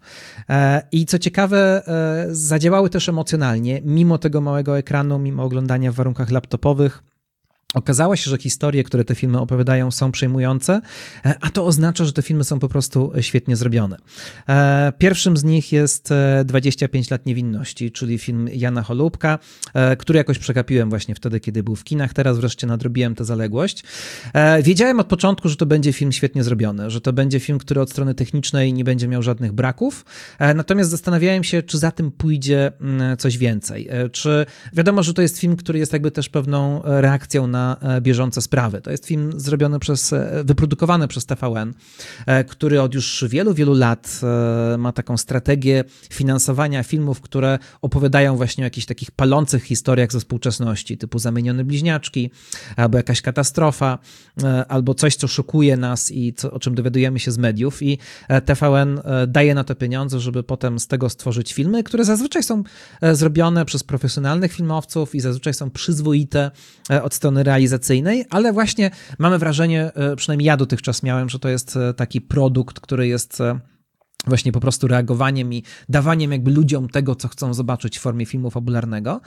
I co ciekawe, zadziałały też emocjonalnie, mimo tego małego ekranu, mimo oglądania w warunkach laptopowych. Okazało się, że historie, które te filmy opowiadają, są przejmujące, a to oznacza, że te filmy są po prostu świetnie zrobione. Pierwszym z nich jest dwadzieścia pięć lat niewinności, czyli film Jana Holubka, który jakoś przegapiłem właśnie wtedy, kiedy był w kinach. Teraz wreszcie nadrobiłem tę zaległość. Wiedziałem od początku, że to będzie film świetnie zrobiony, że to będzie film, który od strony technicznej nie będzie miał żadnych braków, natomiast zastanawiałem się, czy za tym pójdzie coś więcej. Czy wiadomo, że to jest film, który jest jakby też pewną reakcją na na bieżące sprawy. To jest film zrobiony przez, wyprodukowany przez T V N, który od już wielu, wielu lat ma taką strategię finansowania filmów, które opowiadają właśnie o jakichś takich palących historiach ze współczesności, typu Zamienione bliźniaczki, albo jakaś katastrofa, albo coś, co szokuje nas i co, o czym dowiadujemy się z mediów, i T V N daje na to pieniądze, żeby potem z tego stworzyć filmy, które zazwyczaj są zrobione przez profesjonalnych filmowców i zazwyczaj są przyzwoite od strony realizacyjnej, ale właśnie mamy wrażenie, przynajmniej ja dotychczas miałem, że to jest taki produkt, który jest właśnie po prostu reagowaniem i dawaniem jakby ludziom tego, co chcą zobaczyć w formie filmu fabularnego.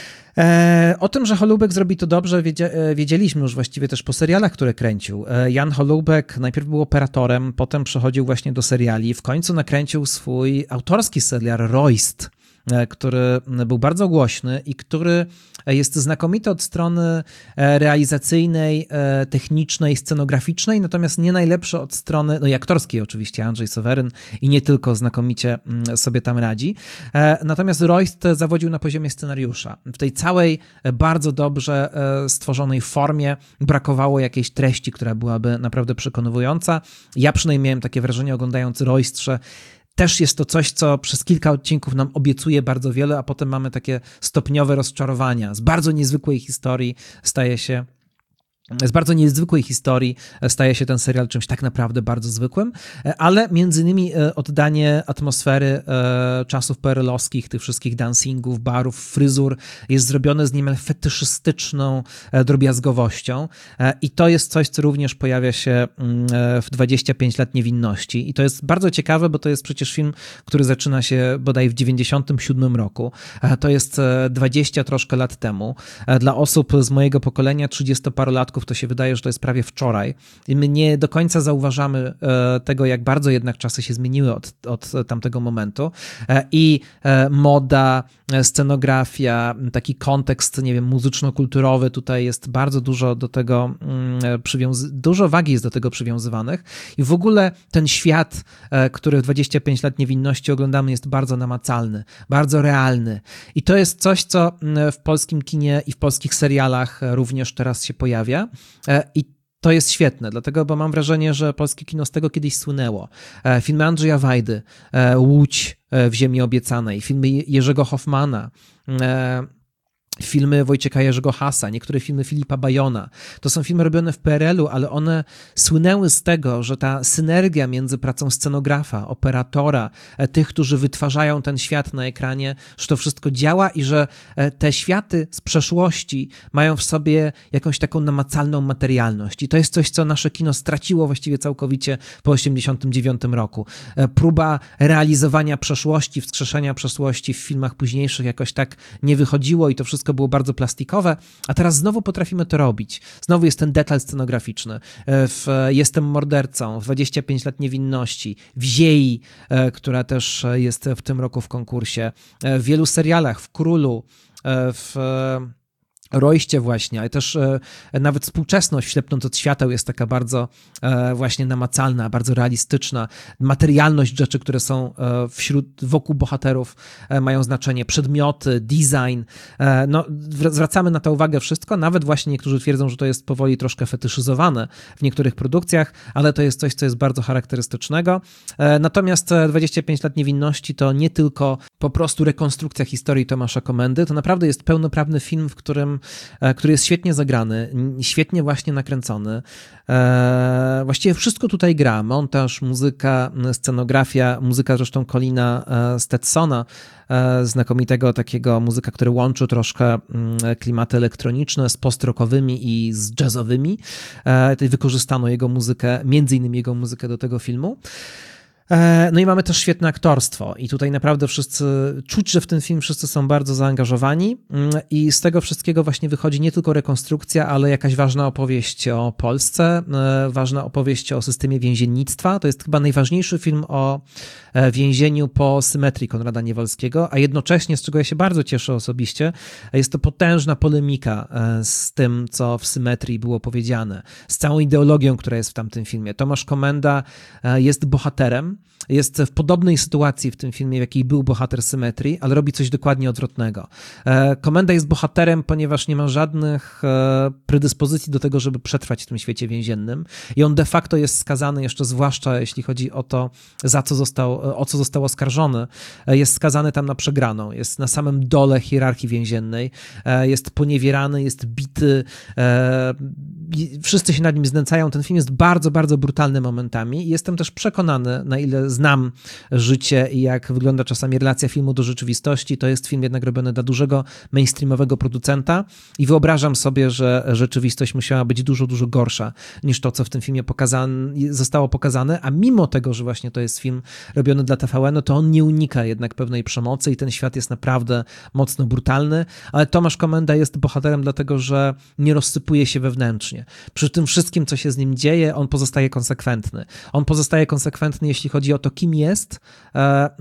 O tym, że Holubek zrobi to dobrze, wiedzieliśmy już właściwie też po serialach, które kręcił. Jan Holubek najpierw był operatorem, potem przechodził właśnie do seriali, w końcu nakręcił swój autorski serial Royst, który był bardzo głośny i który jest znakomity od strony realizacyjnej, technicznej, scenograficznej, natomiast nie najlepszy od strony, no i aktorskiej oczywiście, Andrzej Soweryn, i nie tylko znakomicie sobie tam radzi. Natomiast Royst zawodził na poziomie scenariusza. W tej całej bardzo dobrze stworzonej formie brakowało jakiejś treści, która byłaby naprawdę przekonująca. Ja przynajmniej miałem takie wrażenie, oglądając Royst, że też jest to coś, co przez kilka odcinków nam obiecuje bardzo wiele, a potem mamy takie stopniowe rozczarowania. Z bardzo niezwykłej historii staje się Z bardzo niezwykłej historii staje się ten serial czymś tak naprawdę bardzo zwykłym, ale między innymi oddanie atmosfery czasów P R L-owskich, tych wszystkich dancingów, barów, fryzur jest zrobione z niemal fetyszystyczną drobiazgowością i to jest coś, co również pojawia się w dwadzieścia pięć lat niewinności. I to jest bardzo ciekawe, bo to jest przecież film, który zaczyna się bodaj w dziewięćdziesiątym siódmym roku. To jest dwadzieścia troszkę lat temu. Dla osób z mojego pokolenia, trzydziestoparolatków, nastolatków to się wydaje, że to jest prawie wczoraj i my nie do końca zauważamy tego, jak bardzo jednak czasy się zmieniły od, od tamtego momentu i moda, scenografia, taki kontekst, nie wiem, muzyczno-kulturowy, tutaj jest bardzo dużo do tego przywiąz- dużo wagi jest do tego przywiązywanych i w ogóle ten świat, który w dwadzieścia pięć lat niewinności oglądamy, jest bardzo namacalny, bardzo realny i to jest coś, co w polskim kinie i w polskich serialach również teraz się pojawia i to jest świetne, dlatego, bo mam wrażenie, że polskie kino z tego kiedyś słynęło. Filmy Andrzeja Wajdy, Łódź w Ziemi Obiecanej, filmy Jerzego Hoffmana, filmy Wojciecha Jerzego Hasa, niektóre filmy Filipa Bajona. To są filmy robione w P R L u, ale one słynęły z tego, że ta synergia między pracą scenografa, operatora, tych, którzy wytwarzają ten świat na ekranie, że to wszystko działa i że te światy z przeszłości mają w sobie jakąś taką namacalną materialność. I to jest coś, co nasze kino straciło właściwie całkowicie po osiemdziesiątym dziewiątym roku. Próba realizowania przeszłości, wskrzeszenia przeszłości w filmach późniejszych jakoś tak nie wychodziło i to wszystko było bardzo plastikowe, a teraz znowu potrafimy to robić. Znowu jest ten detal scenograficzny. W Jestem mordercą, w dwadzieścia pięć lat niewinności, w Ziei, która też jest w tym roku w konkursie, w wielu serialach, w Królu, w Rojście właśnie, ale też e, nawet współczesność, ślepnąc od świateł, jest taka bardzo e, właśnie namacalna, bardzo realistyczna. Materialność rzeczy, które są e, wśród, wokół bohaterów e, mają znaczenie. Przedmioty, design. E, no, zwracamy na to uwagę wszystko. Nawet właśnie niektórzy twierdzą, że to jest powoli troszkę fetyszyzowane w niektórych produkcjach, ale to jest coś, co jest bardzo charakterystycznego. E, natomiast dwadzieścia pięć lat niewinności to nie tylko po prostu rekonstrukcja historii Tomasza Komendy, to naprawdę jest pełnoprawny film, w którym który jest świetnie zagrany, świetnie właśnie nakręcony. Właściwie wszystko tutaj gra. Montaż, muzyka, scenografia, muzyka zresztą Colina Stetsona, znakomitego takiego muzyka, który łączy troszkę klimaty elektroniczne z post-rockowymi i z jazzowymi. Wykorzystano jego muzykę, między innymi jego muzykę do tego filmu. No i mamy też świetne aktorstwo i tutaj naprawdę wszyscy, czuć, że w ten film wszyscy są bardzo zaangażowani i z tego wszystkiego właśnie wychodzi nie tylko rekonstrukcja, ale jakaś ważna opowieść o Polsce, ważna opowieść o systemie więziennictwa. To jest chyba najważniejszy film o więzieniu po symetrii Konrada Niewolskiego, a jednocześnie, z czego ja się bardzo cieszę osobiście, jest to potężna polemika z tym, co w symetrii było powiedziane, z całą ideologią, która jest w tamtym filmie. Tomasz Komenda jest bohaterem, jest w podobnej sytuacji w tym filmie, w jakiej był bohater symetrii, ale robi coś dokładnie odwrotnego. Komenda jest bohaterem, ponieważ nie ma żadnych predyspozycji do tego, żeby przetrwać w tym świecie więziennym i on de facto jest skazany, jeszcze zwłaszcza jeśli chodzi o to, za co został, o co został oskarżony, jest skazany tam na przegraną, jest na samym dole hierarchii więziennej, jest poniewierany, jest bity, wszyscy się nad nim znęcają. Ten film jest bardzo, bardzo brutalny momentami i jestem też przekonany, na ile znam życie i jak wygląda czasami relacja filmu do rzeczywistości, to jest film jednak robiony dla dużego mainstreamowego producenta i wyobrażam sobie, że rzeczywistość musiała być dużo, dużo gorsza niż to, co w tym filmie pokazane, zostało pokazane, a mimo tego, że właśnie to jest film robiony dla T V N, to on nie unika jednak pewnej przemocy i ten świat jest naprawdę mocno brutalny, ale Tomasz Komenda jest bohaterem dlatego, że nie rozsypuje się wewnętrznie. Przy tym wszystkim, co się z nim dzieje, on pozostaje konsekwentny. On pozostaje konsekwentny, jeśli chodzi o to, kim jest, e,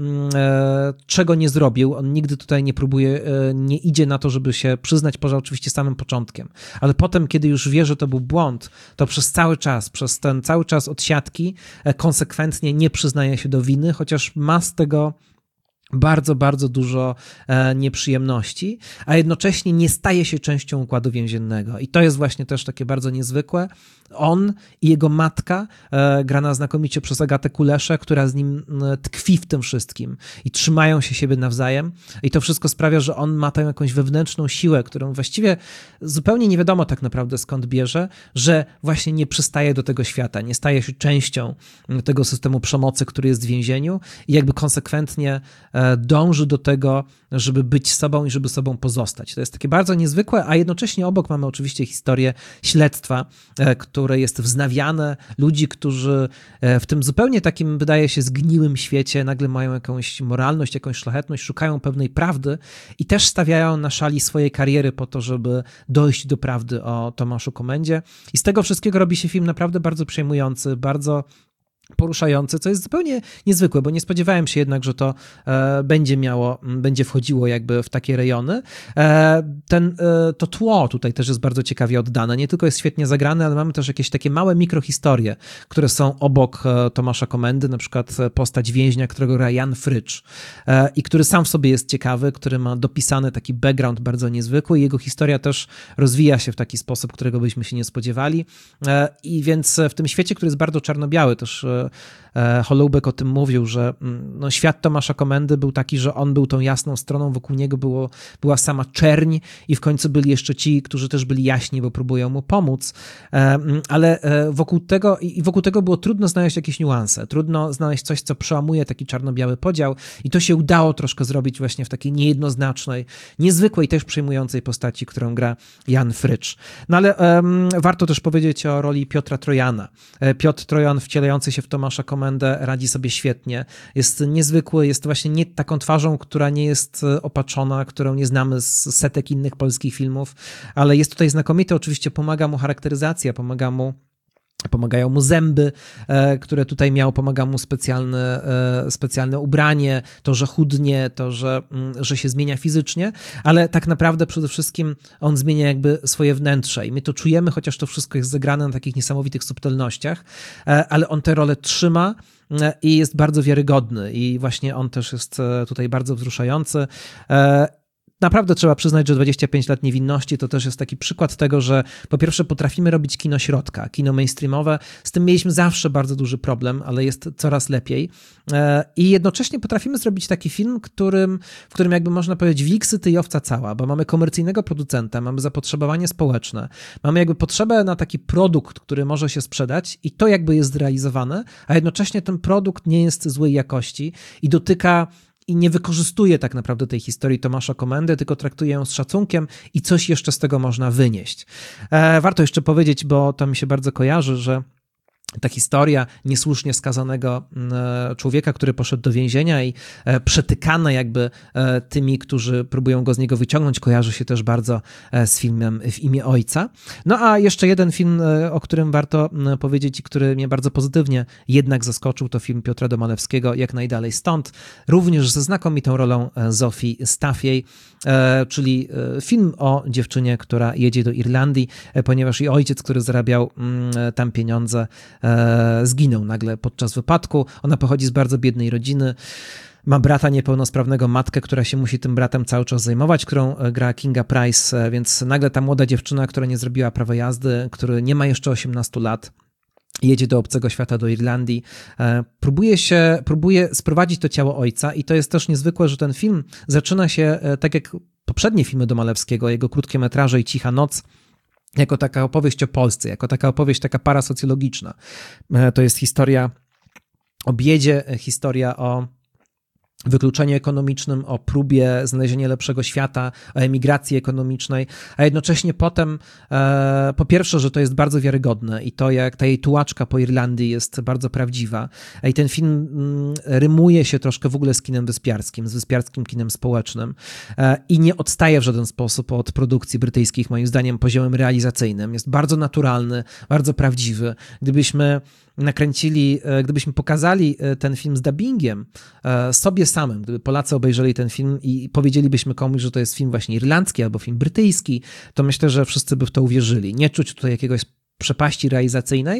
e, czego nie zrobił. On nigdy tutaj nie próbuje, e, nie idzie na to, żeby się przyznać poza oczywiście samym początkiem. Ale potem, kiedy już wie, że to był błąd, to przez cały czas, przez ten cały czas od siatki e, konsekwentnie nie przyznaje się do winy, chociaż ma z tego bardzo, bardzo dużo e, nieprzyjemności, a jednocześnie nie staje się częścią układu więziennego. I to jest właśnie też takie bardzo niezwykłe. On i jego matka, e, grana znakomicie przez Agatę Kuleszę, która z nim e, tkwi w tym wszystkim i trzymają się siebie nawzajem. I to wszystko sprawia, że on ma tę jakąś wewnętrzną siłę, którą właściwie zupełnie nie wiadomo tak naprawdę skąd bierze, że właśnie nie przystaje do tego świata, nie staje się częścią tego systemu przemocy, który jest w więzieniu i jakby konsekwentnie dąży do tego, żeby być sobą i żeby sobą pozostać. To jest takie bardzo niezwykłe, a jednocześnie obok mamy oczywiście historię śledztwa, które jest wznawiane, ludzi, którzy w tym zupełnie takim, wydaje się, zgniłym świecie nagle mają jakąś moralność, jakąś szlachetność, szukają pewnej prawdy i też stawiają na szali swojej kariery po to, żeby dojść do prawdy o Tomaszu Komendzie. I z tego wszystkiego robi się film naprawdę bardzo przejmujący, bardzo poruszający, co jest zupełnie niezwykłe, bo nie spodziewałem się jednak, że to e, będzie miało, będzie wchodziło jakby w takie rejony. E, ten, e, to tło tutaj też jest bardzo ciekawie oddane. Nie tylko jest świetnie zagrane, ale mamy też jakieś takie małe mikrohistorie, które są obok e, Tomasza Komendy, na przykład postać więźnia, którego gra Jan Frycz e, i który sam w sobie jest ciekawy, który ma dopisany taki background bardzo niezwykły i jego historia też rozwija się w taki sposób, którego byśmy się nie spodziewali. E, I więc w tym świecie, który jest bardzo czarno-biały, też Holoubek o tym mówił, że no, świat Tomasza Komendy był taki, że on był tą jasną stroną, wokół niego było, była sama czerń i w końcu byli jeszcze ci, którzy też byli jaśni, bo próbują mu pomóc, ale wokół tego i wokół tego było trudno znaleźć jakieś niuanse, trudno znaleźć coś, co przełamuje taki czarno-biały podział i to się udało troszkę zrobić właśnie w takiej niejednoznacznej, niezwykłej, też przejmującej postaci, którą gra Jan Frycz. No ale um, warto też powiedzieć o roli Piotra Trojana. Piotr Trojan wcielający się w Tomasza Komendę radzi sobie świetnie. Jest niezwykły, jest właśnie nie taką twarzą, która nie jest opatrzona, którą nie znamy z setek innych polskich filmów, ale jest tutaj znakomity. Oczywiście pomaga mu charakteryzacja, pomaga mu Pomagają mu zęby, które tutaj miał, pomaga mu specjalne, specjalne ubranie, to, że chudnie, to, że, że się zmienia fizycznie, ale tak naprawdę przede wszystkim on zmienia jakby swoje wnętrze i my to czujemy, chociaż to wszystko jest zagrane na takich niesamowitych subtelnościach, ale on tę rolę trzyma i jest bardzo wiarygodny i właśnie on też jest tutaj bardzo wzruszający. Naprawdę trzeba przyznać, że dwadzieścia pięć lat niewinności to też jest taki przykład tego, że po pierwsze potrafimy robić kino środka, kino mainstreamowe. Z tym mieliśmy zawsze bardzo duży problem, ale jest coraz lepiej. I jednocześnie potrafimy zrobić taki film, którym, w którym jakby można powiedzieć wilk ty i owca cała, bo mamy komercyjnego producenta, mamy zapotrzebowanie społeczne, mamy jakby potrzebę na taki produkt, który może się sprzedać i to jakby jest zrealizowane, a jednocześnie ten produkt nie jest złej jakości i dotyka i nie wykorzystuje tak naprawdę tej historii Tomasza Komendy, tylko traktuje ją z szacunkiem i coś jeszcze z tego można wynieść. E, warto jeszcze powiedzieć, bo to mi się bardzo kojarzy, że ta historia niesłusznie skazanego człowieka, który poszedł do więzienia i przetykane jakby tymi, którzy próbują go z niego wyciągnąć, kojarzy się też bardzo z filmem W imię ojca. No a jeszcze jeden film, o którym warto powiedzieć i który mnie bardzo pozytywnie jednak zaskoczył, to film Piotra Domalewskiego Jak najdalej stąd, również ze znakomitą rolą Zofii Stafiej, czyli film o dziewczynie, która jedzie do Irlandii, ponieważ jej ojciec, który zarabiał tam pieniądze, zginął nagle podczas wypadku. Ona pochodzi z bardzo biednej rodziny. Ma brata niepełnosprawnego, matkę, która się musi tym bratem cały czas zajmować, którą gra Kinga Price, więc nagle ta młoda dziewczyna, która nie zrobiła prawa jazdy, która nie ma jeszcze osiemnastu lat, jedzie do obcego świata, do Irlandii, próbuje się, próbuje sprowadzić to ciało ojca i to jest też niezwykłe, że ten film zaczyna się tak jak poprzednie filmy Domalewskiego, jego krótkie metraże i Cicha noc, jako taka opowieść o Polsce, jako taka opowieść taka parasocjologiczna. To jest historia o biedzie, historia o wykluczeniu ekonomicznym, o próbie znalezienia lepszego świata, o emigracji ekonomicznej, a jednocześnie potem e, po pierwsze, że to jest bardzo wiarygodne i to jak ta jej tułaczka po Irlandii jest bardzo prawdziwa i ten film mm, rymuje się troszkę w ogóle z kinem wyspiarskim, z wyspiarskim kinem społecznym e, i nie odstaje w żaden sposób od produkcji brytyjskich, moim zdaniem, poziomem realizacyjnym. Jest bardzo naturalny, bardzo prawdziwy. Gdybyśmy nakręcili, gdybyśmy pokazali ten film z dubbingiem sobie samym, gdyby Polacy obejrzeli ten film i powiedzielibyśmy komuś, że to jest film właśnie irlandzki albo film brytyjski, to myślę, że wszyscy by w to uwierzyli. Nie czuć tutaj jakiegoś przepaści realizacyjnej,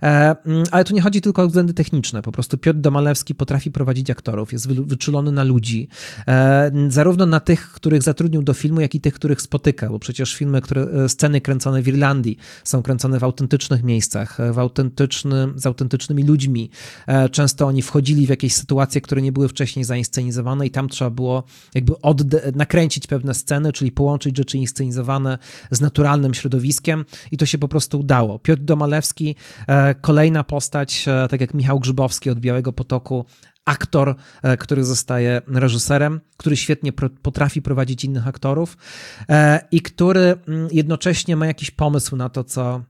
ale tu nie chodzi tylko o względy techniczne. Po prostu Piotr Domalewski potrafi prowadzić aktorów, jest wyczulony na ludzi, zarówno na tych, których zatrudnił do filmu, jak i tych, których spotyka, bo przecież filmy, które, sceny kręcone w Irlandii są kręcone w autentycznych miejscach, w autentycznym, z autentycznymi ludźmi. Często oni wchodzili w jakieś sytuacje, które nie były wcześniej zainscenizowane i tam trzeba było jakby odde- nakręcić pewne sceny, czyli połączyć rzeczy inscenizowane z naturalnym środowiskiem i to się po prostu udało. Piotr Domalewski, kolejna postać, tak jak Michał Grzybowski od Białego Potoku, aktor, który zostaje reżyserem, który świetnie pro, potrafi prowadzić innych aktorów i który jednocześnie ma jakiś pomysł na to, co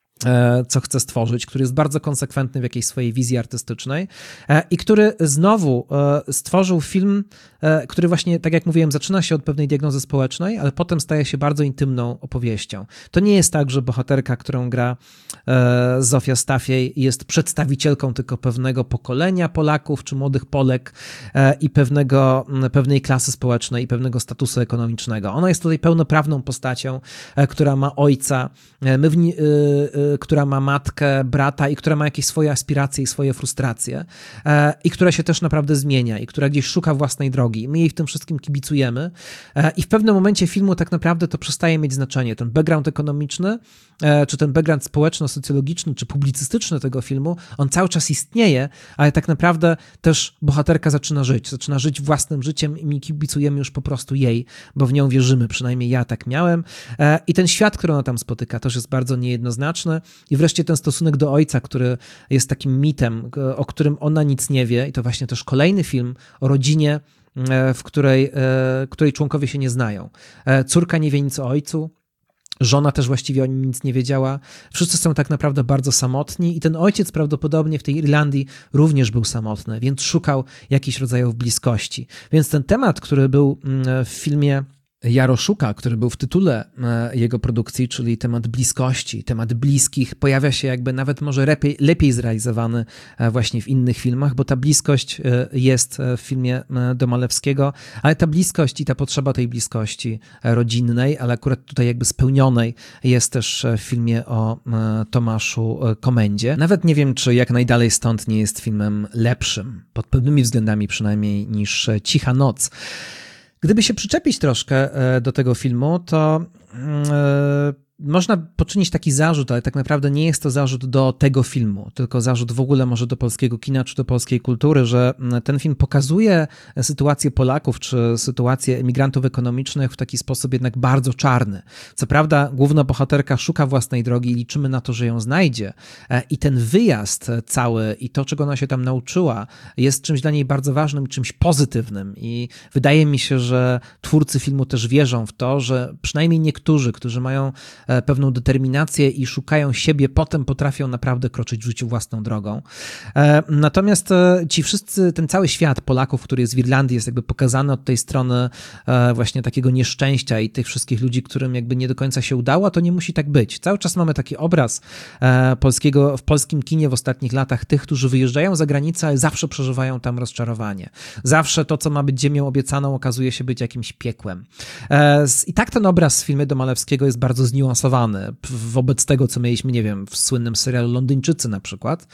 co chce stworzyć, który jest bardzo konsekwentny w jakiejś swojej wizji artystycznej i który znowu stworzył film, który właśnie, tak jak mówiłem, zaczyna się od pewnej diagnozy społecznej, ale potem staje się bardzo intymną opowieścią. To nie jest tak, że bohaterka, którą gra Zofia Stafiej, jest przedstawicielką tylko pewnego pokolenia Polaków czy młodych Polek i pewnego, pewnej klasy społecznej i pewnego statusu ekonomicznego. Ona jest tutaj pełnoprawną postacią, która ma ojca, my w, która ma matkę, brata i która ma jakieś swoje aspiracje i swoje frustracje i która się też naprawdę zmienia i która gdzieś szuka własnej drogi. My jej w tym wszystkim kibicujemy i w pewnym momencie filmu tak naprawdę to przestaje mieć znaczenie. Ten background ekonomiczny, czy ten background społeczno-socjologiczny, czy publicystyczny tego filmu, on cały czas istnieje, ale tak naprawdę też bohaterka zaczyna żyć. Zaczyna żyć własnym życiem i my kibicujemy już po prostu jej, bo w nią wierzymy. Przynajmniej ja tak miałem. I ten świat, który ona tam spotyka, też jest bardzo niejednoznaczny. I wreszcie ten stosunek do ojca, który jest takim mitem, o którym ona nic nie wie. I to właśnie też kolejny film o rodzinie, w której, której członkowie się nie znają. Córka nie wie nic o ojcu. Żona też właściwie o nim nic nie wiedziała. Wszyscy są tak naprawdę bardzo samotni i ten ojciec prawdopodobnie w tej Irlandii również był samotny, więc szukał jakichś rodzajów bliskości. Więc ten temat, który był w filmie Jaroszuka, który był w tytule jego produkcji, czyli temat bliskości, temat bliskich, pojawia się jakby nawet może lepiej, lepiej zrealizowany właśnie w innych filmach, bo ta bliskość jest w filmie Domalewskiego, ale ta bliskość i ta potrzeba tej bliskości rodzinnej, ale akurat tutaj jakby spełnionej, jest też w filmie o Tomaszu Komendzie. Nawet nie wiem, czy Jak najdalej stąd nie jest filmem lepszym, pod pewnymi względami przynajmniej, niż Cicha noc. Gdyby się przyczepić troszkę do tego filmu, to można poczynić taki zarzut, ale tak naprawdę nie jest to zarzut do tego filmu, tylko zarzut w ogóle może do polskiego kina czy do polskiej kultury, że ten film pokazuje sytuację Polaków czy sytuację emigrantów ekonomicznych w taki sposób jednak bardzo czarny. Co prawda główna bohaterka szuka własnej drogi i liczymy na to, że ją znajdzie i ten wyjazd cały i to, czego ona się tam nauczyła, jest czymś dla niej bardzo ważnym, czymś pozytywnym i wydaje mi się, że twórcy filmu też wierzą w to, że przynajmniej niektórzy, którzy mają pewną determinację i szukają siebie, potem potrafią naprawdę kroczyć w życiu własną drogą. Natomiast ci wszyscy, ten cały świat Polaków, który jest w Irlandii, jest jakby pokazany od tej strony właśnie takiego nieszczęścia i tych wszystkich ludzi, którym jakby nie do końca się udało, to nie musi tak być. Cały czas mamy taki obraz polskiego, w polskim kinie w ostatnich latach tych, którzy wyjeżdżają za granicę, ale zawsze przeżywają tam rozczarowanie. Zawsze to, co ma być ziemią obiecaną, okazuje się być jakimś piekłem. I tak ten obraz w filmie Domalewskiego jest bardzo zniuansowany wobec tego, co mieliśmy, nie wiem, w słynnym serialu Londyńczycy na przykład.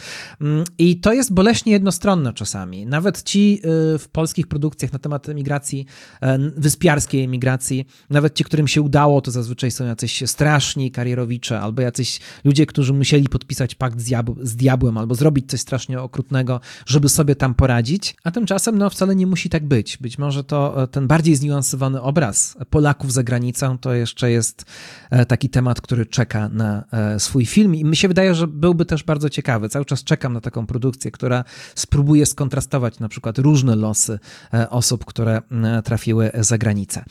I to jest boleśnie jednostronne czasami. Nawet ci w polskich produkcjach na temat emigracji, wyspiarskiej emigracji, nawet ci, którym się udało, to zazwyczaj są jacyś straszni karierowicze albo jacyś ludzie, którzy musieli podpisać pakt z, diab- z diabłem albo zrobić coś strasznie okrutnego, żeby sobie tam poradzić. A tymczasem no wcale nie musi tak być. Być może to ten bardziej zniuansowany obraz Polaków za granicą to jeszcze jest taki temat, który czeka na swój film i mi się wydaje, że byłby też bardzo ciekawy. Cały czas czekam na taką produkcję, która spróbuje skontrastować na przykład różne losy osób, które trafiły za granicę.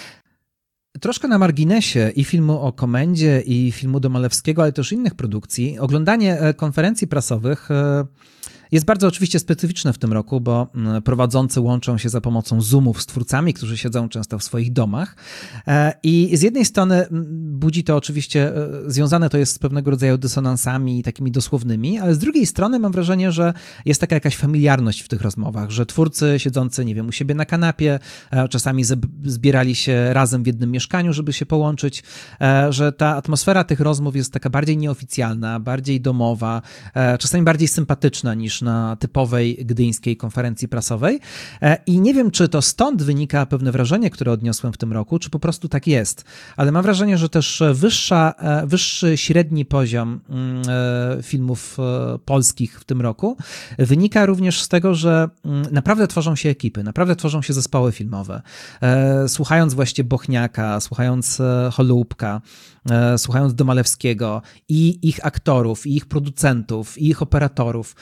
Troszkę na marginesie i filmu o Komendzie, i filmu Domalewskiego, ale też innych produkcji. Oglądanie konferencji prasowych jest bardzo oczywiście specyficzne w tym roku, bo prowadzący łączą się za pomocą Zoomów z twórcami, którzy siedzą często w swoich domach i z jednej strony budzi to oczywiście, związane to jest z pewnego rodzaju dysonansami takimi dosłownymi, ale z drugiej strony mam wrażenie, że jest taka jakaś familiarność w tych rozmowach, że twórcy siedzący, nie wiem, u siebie na kanapie, czasami zbierali się razem w jednym mieszkaniu, żeby się połączyć, że ta atmosfera tych rozmów jest taka bardziej nieoficjalna, bardziej domowa, czasami bardziej sympatyczna niż na typowej gdyńskiej konferencji prasowej i nie wiem, czy to stąd wynika pewne wrażenie, które odniosłem w tym roku, czy po prostu tak jest, ale mam wrażenie, że też wyższa, wyższy średni poziom filmów polskich w tym roku wynika również z tego, że naprawdę tworzą się ekipy, naprawdę tworzą się zespoły filmowe. Słuchając właśnie Bochniaka, słuchając Holubka, słuchając Domalewskiego i ich aktorów, i ich producentów, i ich operatorów, mamy wrażenie,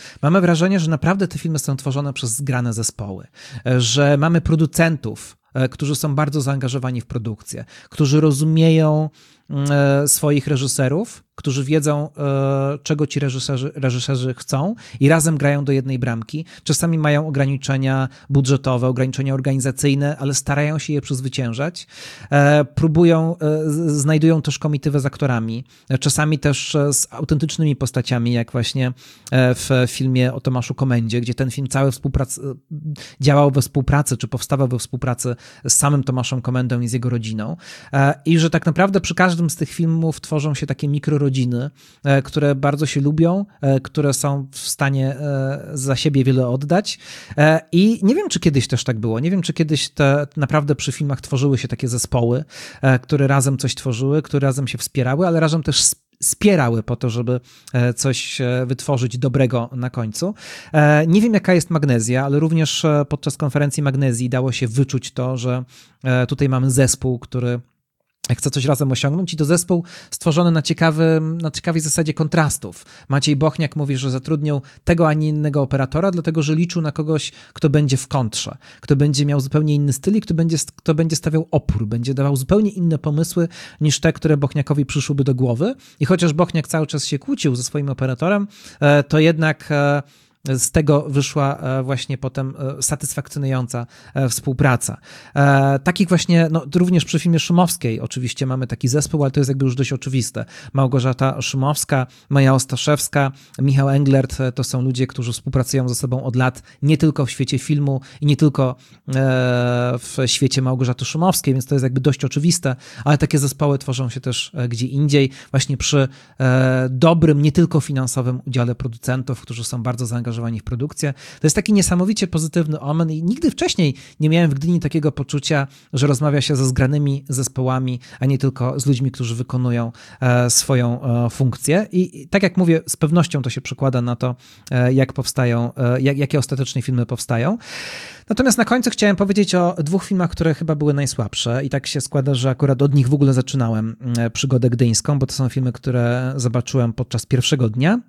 wrażenie, że naprawdę te filmy są tworzone przez zgrane zespoły, że mamy producentów, którzy są bardzo zaangażowani w produkcję, którzy rozumieją swoich reżyserów, którzy wiedzą, czego ci reżyserzy, reżyserzy chcą i razem grają do jednej bramki. Czasami mają ograniczenia budżetowe, ograniczenia organizacyjne, ale starają się je przezwyciężać. Próbują, znajdują też komitywę z aktorami, czasami też z autentycznymi postaciami, jak właśnie w filmie o Tomaszu Komendzie, gdzie ten film cały współprac... działał we współpracy, czy powstawał we współpracy z samym Tomaszem Komendą i z jego rodziną. I że tak naprawdę przy każdym z tych filmów tworzą się takie mikrorodziny, które bardzo się lubią, które są w stanie za siebie wiele oddać. I nie wiem, czy kiedyś też tak było. Nie wiem, czy kiedyś te naprawdę przy filmach tworzyły się takie zespoły, które razem coś tworzyły, które razem się wspierały, ale razem też spierały po to, żeby coś wytworzyć dobrego na końcu. Nie wiem, jaka jest Magnezja, ale również podczas konferencji Magnezji dało się wyczuć to, że tutaj mamy zespół, który chce coś razem osiągnąć i to zespół stworzony na, ciekawym, na ciekawej zasadzie kontrastów. Maciej Bochniak mówi, że zatrudnił tego, a nie innego operatora, dlatego że liczył na kogoś, kto będzie w kontrze, kto będzie miał zupełnie inny styl i kto będzie, kto będzie stawiał opór, będzie dawał zupełnie inne pomysły niż te, które Bochniakowi przyszłyby do głowy. I chociaż Bochniak cały czas się kłócił ze swoim operatorem, to jednak z tego wyszła właśnie potem satysfakcjonująca współpraca. Takich właśnie, no również przy filmie Szumowskiej oczywiście mamy taki zespół, ale to jest jakby już dość oczywiste. Małgorzata Szumowska, Maja Ostaszewska, Michał Englert to są ludzie, którzy współpracują ze sobą od lat, nie tylko w świecie filmu i nie tylko w świecie Małgorzaty Szumowskiej, więc to jest jakby dość oczywiste, ale takie zespoły tworzą się też gdzie indziej, właśnie przy dobrym, nie tylko finansowym udziale producentów, którzy są bardzo zaangażowani w produkcję. To jest taki niesamowicie pozytywny omen i nigdy wcześniej nie miałem w Gdyni takiego poczucia, że rozmawia się ze zgranymi zespołami, a nie tylko z ludźmi, którzy wykonują swoją funkcję. I tak jak mówię, z pewnością to się przekłada na to, jak powstają, jak, jakie ostatecznie filmy powstają. Natomiast na końcu chciałem powiedzieć o dwóch filmach, które chyba były najsłabsze i tak się składa, że akurat od nich w ogóle zaczynałem przygodę gdyńską, bo to są filmy, które zobaczyłem podczas pierwszego dnia.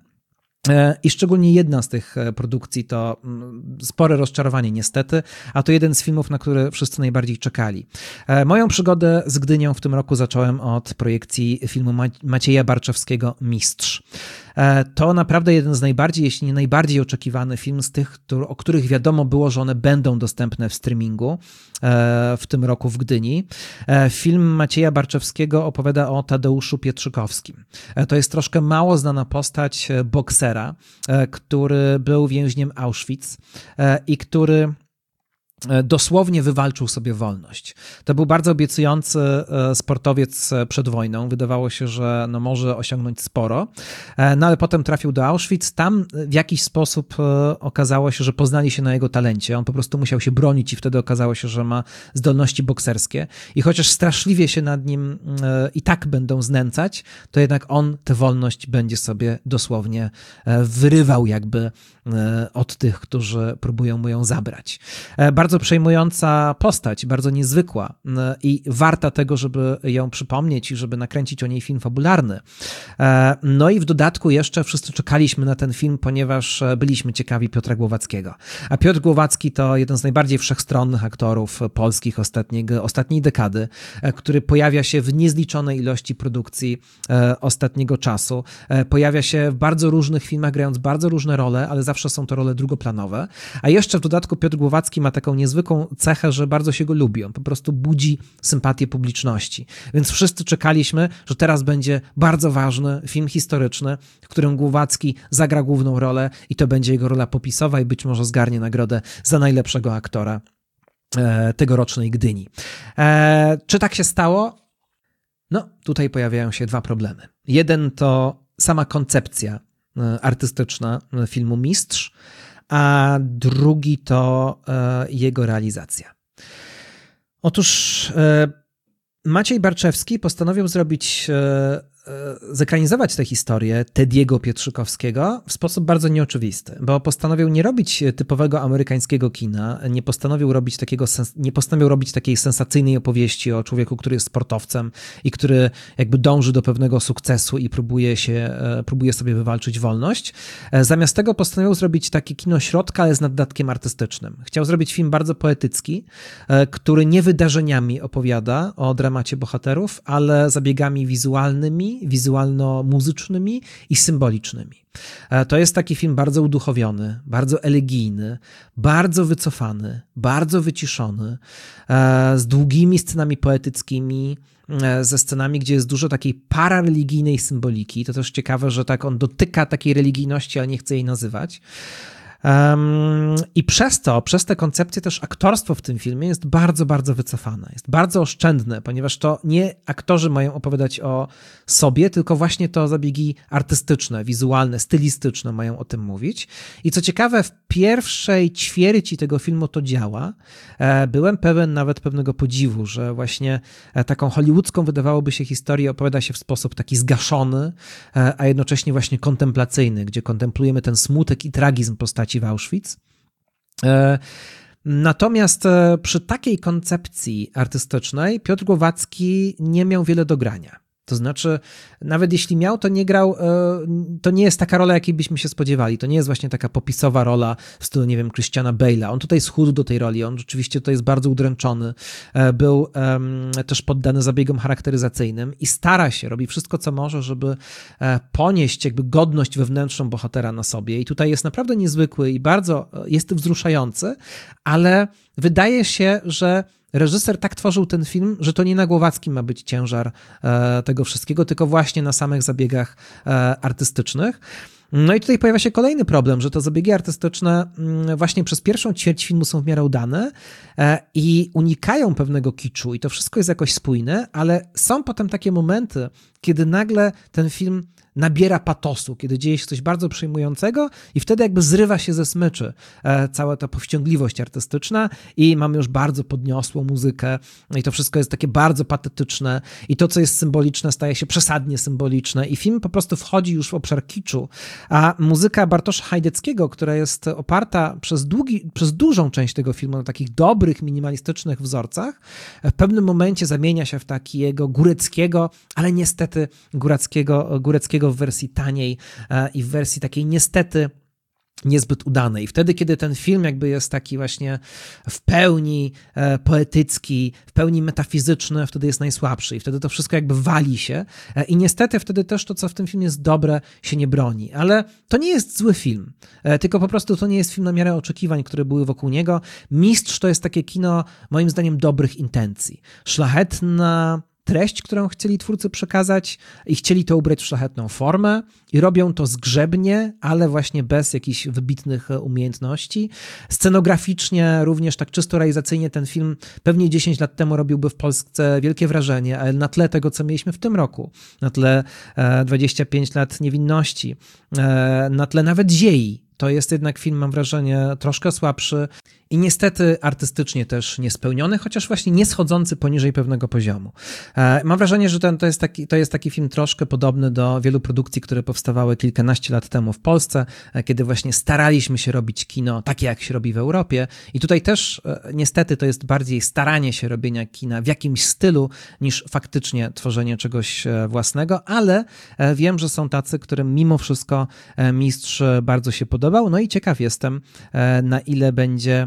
I szczególnie jedna z tych produkcji to spore rozczarowanie niestety, a to jeden z filmów, na który wszyscy najbardziej czekali. Moją przygodę z Gdynią w tym roku zacząłem od projekcji filmu Macieja Barczewskiego Mistrz. To naprawdę jeden z najbardziej, jeśli nie najbardziej oczekiwany film z tych, o których wiadomo było, że one będą dostępne w streamingu w tym roku w Gdyni. Film Macieja Barczewskiego opowiada o Tadeuszu Pietrzykowskim. To jest troszkę mało znana postać boksera, który był więźniem Auschwitz i który dosłownie wywalczył sobie wolność. To był bardzo obiecujący sportowiec przed wojną. Wydawało się, że no może osiągnąć sporo, no ale potem trafił do Auschwitz. Tam w jakiś sposób okazało się, że poznali się na jego talencie. On po prostu musiał się bronić i wtedy okazało się, że ma zdolności bokserskie. I chociaż straszliwie się nad nim i tak będą znęcać, to jednak on tę wolność będzie sobie dosłownie wyrywał jakby od tych, którzy próbują mu ją zabrać. Bardzo przejmująca postać, bardzo niezwykła i warta tego, żeby ją przypomnieć i żeby nakręcić o niej film fabularny. No i w dodatku jeszcze wszyscy czekaliśmy na ten film, ponieważ byliśmy ciekawi Piotra Głowackiego. A Piotr Głowacki to jeden z najbardziej wszechstronnych aktorów polskich ostatniego, ostatniej dekady, który pojawia się w niezliczonej ilości produkcji ostatniego czasu. Pojawia się w bardzo różnych filmach, grając bardzo różne role, ale zawsze są to role drugoplanowe. A jeszcze w dodatku Piotr Głowacki ma taką niezwykłą cechę, że bardzo się go lubi. On po prostu budzi sympatię publiczności. Więc wszyscy czekaliśmy, że teraz będzie bardzo ważny film historyczny, w którym Głowacki zagra główną rolę i to będzie jego rola popisowa i być może zgarnie nagrodę za najlepszego aktora tegorocznej Gdyni. E, czy tak się stało? No, tutaj pojawiają się dwa problemy. Jeden to sama koncepcja artystyczna filmu Mistrz, a drugi to jego realizacja. Otóż Maciej Barczewski postanowił zrobić zekranizować tę historię Tediego Pietrzykowskiego w sposób bardzo nieoczywisty, bo postanowił nie robić typowego amerykańskiego kina, nie postanowił robić takiego, nie postanowił robić takiej sensacyjnej opowieści o człowieku, który jest sportowcem i który jakby dąży do pewnego sukcesu i próbuje się, próbuje sobie wywalczyć wolność. Zamiast tego postanowił zrobić takie kino środka, ale z naddatkiem artystycznym. Chciał zrobić film bardzo poetycki, który nie wydarzeniami opowiada o dramacie bohaterów, ale zabiegami wizualnymi, wizualno-muzycznymi i symbolicznymi. To jest taki film bardzo uduchowiony, bardzo elegijny, bardzo wycofany, bardzo wyciszony, z długimi scenami poetyckimi, ze scenami, gdzie jest dużo takiej parareligijnej symboliki. To też ciekawe, że tak on dotyka takiej religijności, ale nie chce jej nazywać. Um, I przez to, przez tę koncepcję też aktorstwo w tym filmie jest bardzo, bardzo wycofane. Jest bardzo oszczędne, ponieważ to nie aktorzy mają opowiadać o sobie, tylko właśnie to zabiegi artystyczne, wizualne, stylistyczne mają o tym mówić. I co ciekawe, w pierwszej ćwierci tego filmu to działa. Byłem pełen nawet pewnego podziwu, że właśnie taką hollywoodzką wydawałoby się historię opowiada się w sposób taki zgaszony, a jednocześnie właśnie kontemplacyjny, gdzie kontemplujemy ten smutek i tragizm postaci w Auschwitz. Natomiast przy takiej koncepcji artystycznej Piotr Głowacki nie miał wiele do grania. To znaczy, nawet jeśli miał, to nie grał, to nie jest taka rola, jakiej byśmy się spodziewali. To nie jest właśnie taka popisowa rola w stylu, nie wiem, Christiana Bale'a. On tutaj schudł do tej roli, on rzeczywiście tutaj jest bardzo udręczony. Był um, też poddany zabiegom charakteryzacyjnym i stara się, robi wszystko, co może, żeby ponieść jakby godność wewnętrzną bohatera na sobie. I tutaj jest naprawdę niezwykły i bardzo jest wzruszający, ale wydaje się, że reżyser tak tworzył ten film, że to nie na Głowackim ma być ciężar e, tego wszystkiego, tylko właśnie na samych zabiegach e, artystycznych. No i tutaj pojawia się kolejny problem, że te zabiegi artystyczne właśnie przez pierwszą ćwierć filmu są w miarę udane e, i unikają pewnego kiczu i to wszystko jest jakoś spójne, ale są potem takie momenty, kiedy nagle ten film nabiera patosu, kiedy dzieje się coś bardzo przejmującego i wtedy jakby zrywa się ze smyczy e, cała ta powściągliwość artystyczna i mamy już bardzo podniosłą muzykę i to wszystko jest takie bardzo patetyczne i to, co jest symboliczne, staje się przesadnie symboliczne i film po prostu wchodzi już w obszar kiczu, a muzyka Bartosza Hajdeckiego, która jest oparta przez, długi, przez dużą część tego filmu na takich dobrych, minimalistycznych wzorcach, w pewnym momencie zamienia się w takiego góreckiego, ale niestety góreckiego, góreckiego w wersji taniej i w wersji takiej niestety niezbyt udanej. Wtedy, kiedy ten film jakby jest taki właśnie w pełni poetycki, w pełni metafizyczny, wtedy jest najsłabszy i wtedy to wszystko jakby wali się i niestety wtedy też to, co w tym filmie jest dobre, się nie broni. Ale to nie jest zły film, tylko po prostu to nie jest film na miarę oczekiwań, które były wokół niego. Mistrz to jest takie kino, moim zdaniem, dobrych intencji. Szlachetna treść, którą chcieli twórcy przekazać i chcieli to ubrać w szlachetną formę i robią to zgrzebnie, ale właśnie bez jakichś wybitnych umiejętności. Scenograficznie, również tak czysto realizacyjnie ten film pewnie dziesięć lat temu robiłby w Polsce wielkie wrażenie, ale na tle tego, co mieliśmy w tym roku, na tle dwadzieścia pięć lat niewinności, na tle nawet Ziei, to jest jednak film, mam wrażenie, troszkę słabszy i niestety artystycznie też niespełniony, chociaż właśnie nie schodzący poniżej pewnego poziomu. Mam wrażenie, że ten, to, jest taki, to jest taki film troszkę podobny do wielu produkcji, które powstawały kilkanaście lat temu w Polsce, kiedy właśnie staraliśmy się robić kino takie, jak się robi w Europie i tutaj też niestety to jest bardziej staranie się robienia kina w jakimś stylu, niż faktycznie tworzenie czegoś własnego, ale wiem, że są tacy, którym mimo wszystko mistrz bardzo się podobał, no i ciekaw jestem, na ile będzie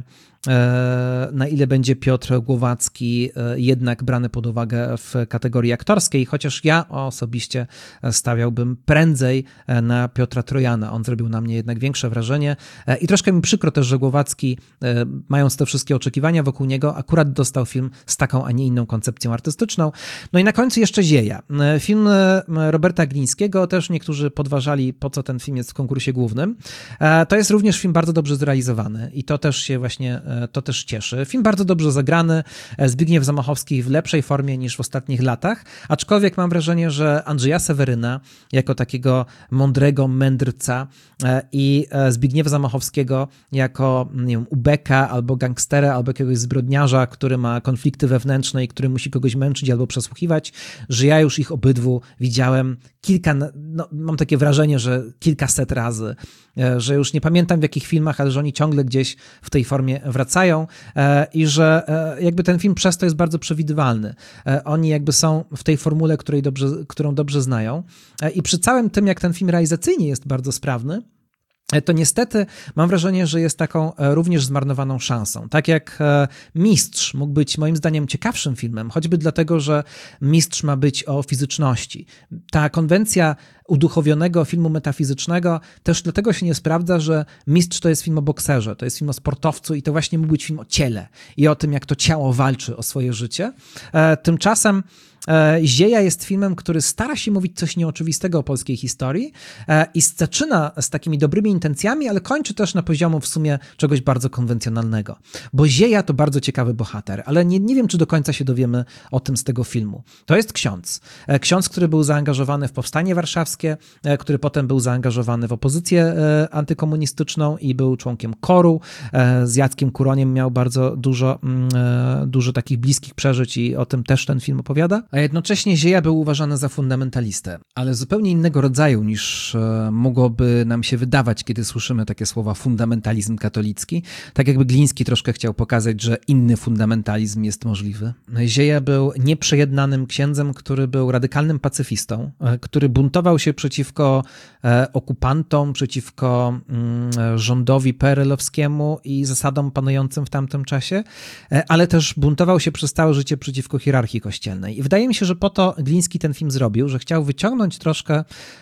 na ile będzie Piotr Głowacki jednak brany pod uwagę w kategorii aktorskiej, chociaż ja osobiście stawiałbym prędzej na Piotra Trojana. On zrobił na mnie jednak większe wrażenie i troszkę mi przykro też, że Głowacki, mając te wszystkie oczekiwania wokół niego, akurat dostał film z taką, a nie inną koncepcją artystyczną. No i na końcu jeszcze Zieja. Film Roberta Glińskiego, też niektórzy podważali, po co ten film jest w konkursie głównym. To jest również film bardzo dobrze zrealizowany i to też się właśnie to też cieszy. Film bardzo dobrze zagrany, Zbigniew Zamachowski w lepszej formie niż w ostatnich latach, aczkolwiek mam wrażenie, że Andrzeja Seweryna jako takiego mądrego mędrca i Zbigniewa Zamachowskiego jako, nie wiem, ubeka albo gangstera, albo jakiegoś zbrodniarza, który ma konflikty wewnętrzne i który musi kogoś męczyć albo przesłuchiwać, że ja już ich obydwu widziałem kilka, no, mam takie wrażenie, że kilkaset razy, że już nie pamiętam w jakich filmach, ale że oni ciągle gdzieś w tej formie wracają i że jakby ten film przez to jest bardzo przewidywalny. Oni jakby są w tej formule, której dobrze, którą dobrze znają i przy całym tym, jak ten film realizacyjnie jest bardzo sprawny, to niestety mam wrażenie, że jest taką również zmarnowaną szansą. Tak jak Mistrz mógł być moim zdaniem ciekawszym filmem, choćby dlatego, że Mistrz ma być o fizyczności. Ta konwencja uduchowionego filmu metafizycznego też dlatego się nie sprawdza, że Mistrz to jest film o bokserze, to jest film o sportowcu i to właśnie mógł być film o ciele i o tym, jak to ciało walczy o swoje życie. Tymczasem Zieja jest filmem, który stara się mówić coś nieoczywistego o polskiej historii i zaczyna z takimi dobrymi intencjami, ale kończy też na poziomu w sumie czegoś bardzo konwencjonalnego. Bo Zieja to bardzo ciekawy bohater, ale nie, nie wiem, czy do końca się dowiemy o tym z tego filmu. To jest ksiądz. Ksiądz, który był zaangażowany w Powstanie Warszawskie, który potem był zaangażowany w opozycję antykomunistyczną i był członkiem KOR-u. Z Jackiem Kuroniem miał bardzo dużo, dużo takich bliskich przeżyć i o tym też ten film opowiada. A jednocześnie Zieja był uważany za fundamentalistę, ale zupełnie innego rodzaju niż e, mogłoby nam się wydawać, kiedy słyszymy takie słowa fundamentalizm katolicki. Tak jakby Gliński troszkę chciał pokazać, że inny fundamentalizm jest możliwy. Zieja był nieprzejednanym księdzem, który był radykalnym pacyfistą, e, który buntował się przeciwko e, okupantom, przeciwko mm, rządowi P R L-owskiemu i zasadom panującym w tamtym czasie, e, ale też buntował się przez całe życie przeciwko hierarchii kościelnej. I wydaje mi się, że po to Gliński ten film zrobił, że chciał wyciągnąć troszkę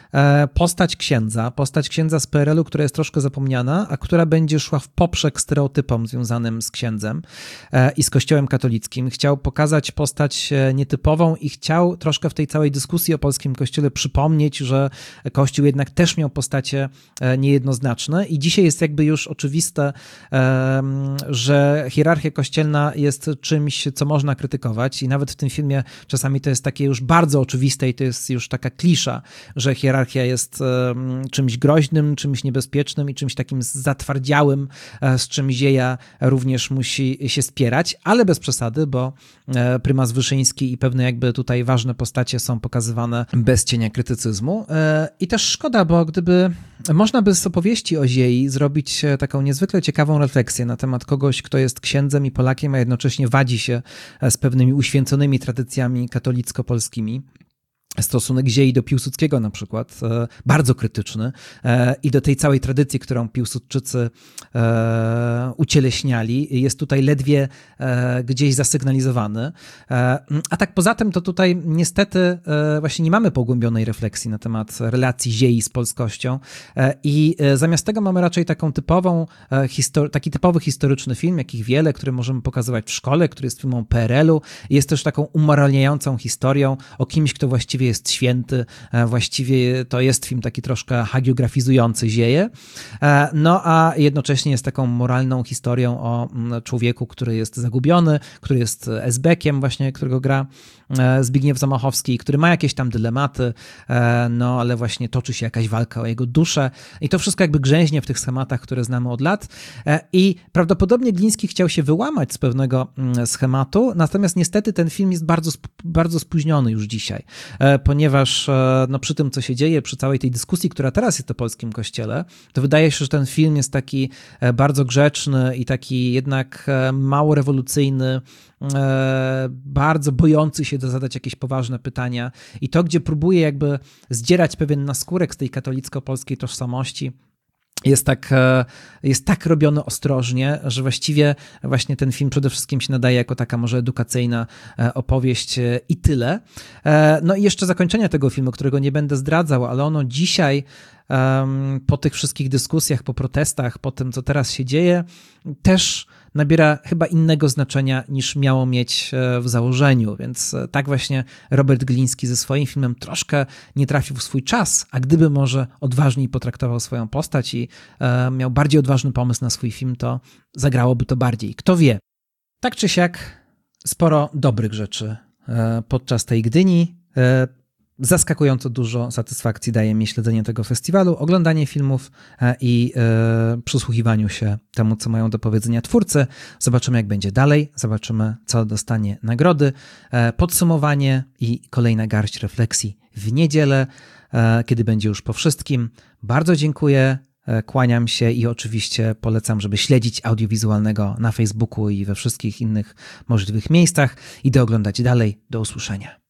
postać księdza, postać księdza z P R L-u, która jest troszkę zapomniana, a która będzie szła w poprzek stereotypom związanym z księdzem i z Kościołem katolickim. Chciał pokazać postać nietypową i chciał troszkę w tej całej dyskusji o polskim Kościele przypomnieć, że Kościół jednak też miał postacie niejednoznaczne i dzisiaj jest jakby już oczywiste, że hierarchia kościelna jest czymś, co można krytykować i nawet w tym filmie czasami to jest takie już bardzo oczywiste i to jest już taka klisza, że hierarchia jest czymś groźnym, czymś niebezpiecznym i czymś takim zatwardziałym, z czym Zieja również musi się spierać, ale bez przesady, bo prymas Wyszyński i pewne jakby tutaj ważne postacie są pokazywane bez cienia krytycyzmu. I też szkoda, bo gdyby można by z opowieści o Ziei zrobić taką niezwykle ciekawą refleksję na temat kogoś, kto jest księdzem i Polakiem, a jednocześnie wadzi się z pewnymi uświęconymi tradycjami katolicko-polskimi. Stosunek Ziei do Piłsudskiego na przykład, bardzo krytyczny i do tej całej tradycji, którą Piłsudczycy ucieleśniali, jest tutaj ledwie gdzieś zasygnalizowany. A tak poza tym to tutaj niestety właśnie nie mamy pogłębionej refleksji na temat relacji Ziei z polskością i zamiast tego mamy raczej taką typową, taki typowy historyczny film, jakich wiele, który możemy pokazywać w szkole, który jest filmem P R L-u. Jest też taką umoralniającą historią o kimś, kto właściwie jest święty, właściwie to jest film taki troszkę hagiografizujący Zieję, no a jednocześnie jest taką moralną historią o człowieku, który jest zagubiony, który jest esbekiem właśnie, którego gra Zbigniew Zamachowski, który ma jakieś tam dylematy, no ale właśnie toczy się jakaś walka o jego duszę i to wszystko jakby grzęźnie w tych schematach, które znamy od lat i prawdopodobnie Gliński chciał się wyłamać z pewnego schematu, natomiast niestety ten film jest bardzo, bardzo spóźniony już dzisiaj, ponieważ no, przy tym, co się dzieje, przy całej tej dyskusji, która teraz jest o polskim kościele, to wydaje się, że ten film jest taki bardzo grzeczny i taki jednak mało rewolucyjny, bardzo bojący się zadać jakieś poważne pytania i to, gdzie próbuje jakby zdzierać pewien naskórek z tej katolicko-polskiej tożsamości, jest tak, jest tak robiony ostrożnie, że właściwie właśnie ten film przede wszystkim się nadaje jako taka może edukacyjna opowieść i tyle. No i jeszcze zakończenie tego filmu, którego nie będę zdradzał, ale ono dzisiaj po tych wszystkich dyskusjach, po protestach, po tym, co teraz się dzieje, też nabiera chyba innego znaczenia niż miało mieć w założeniu, więc tak właśnie Robert Gliński ze swoim filmem troszkę nie trafił w swój czas, a gdyby może odważniej potraktował swoją postać i miał bardziej odważny pomysł na swój film, to zagrałoby to bardziej. Kto wie? Tak czy siak, sporo dobrych rzeczy podczas tej Gdyni. Zaskakująco dużo satysfakcji daje mi śledzenie tego festiwalu, oglądanie filmów i e, przysłuchiwaniu się temu, co mają do powiedzenia twórcy. Zobaczymy, jak będzie dalej, zobaczymy, co dostanie nagrody. E, podsumowanie i kolejna garść refleksji w niedzielę, e, kiedy będzie już po wszystkim. Bardzo dziękuję, e, kłaniam się i oczywiście polecam, żeby śledzić Audiowizualnego na Facebooku i we wszystkich innych możliwych miejscach. Idę oglądać dalej. Do usłyszenia.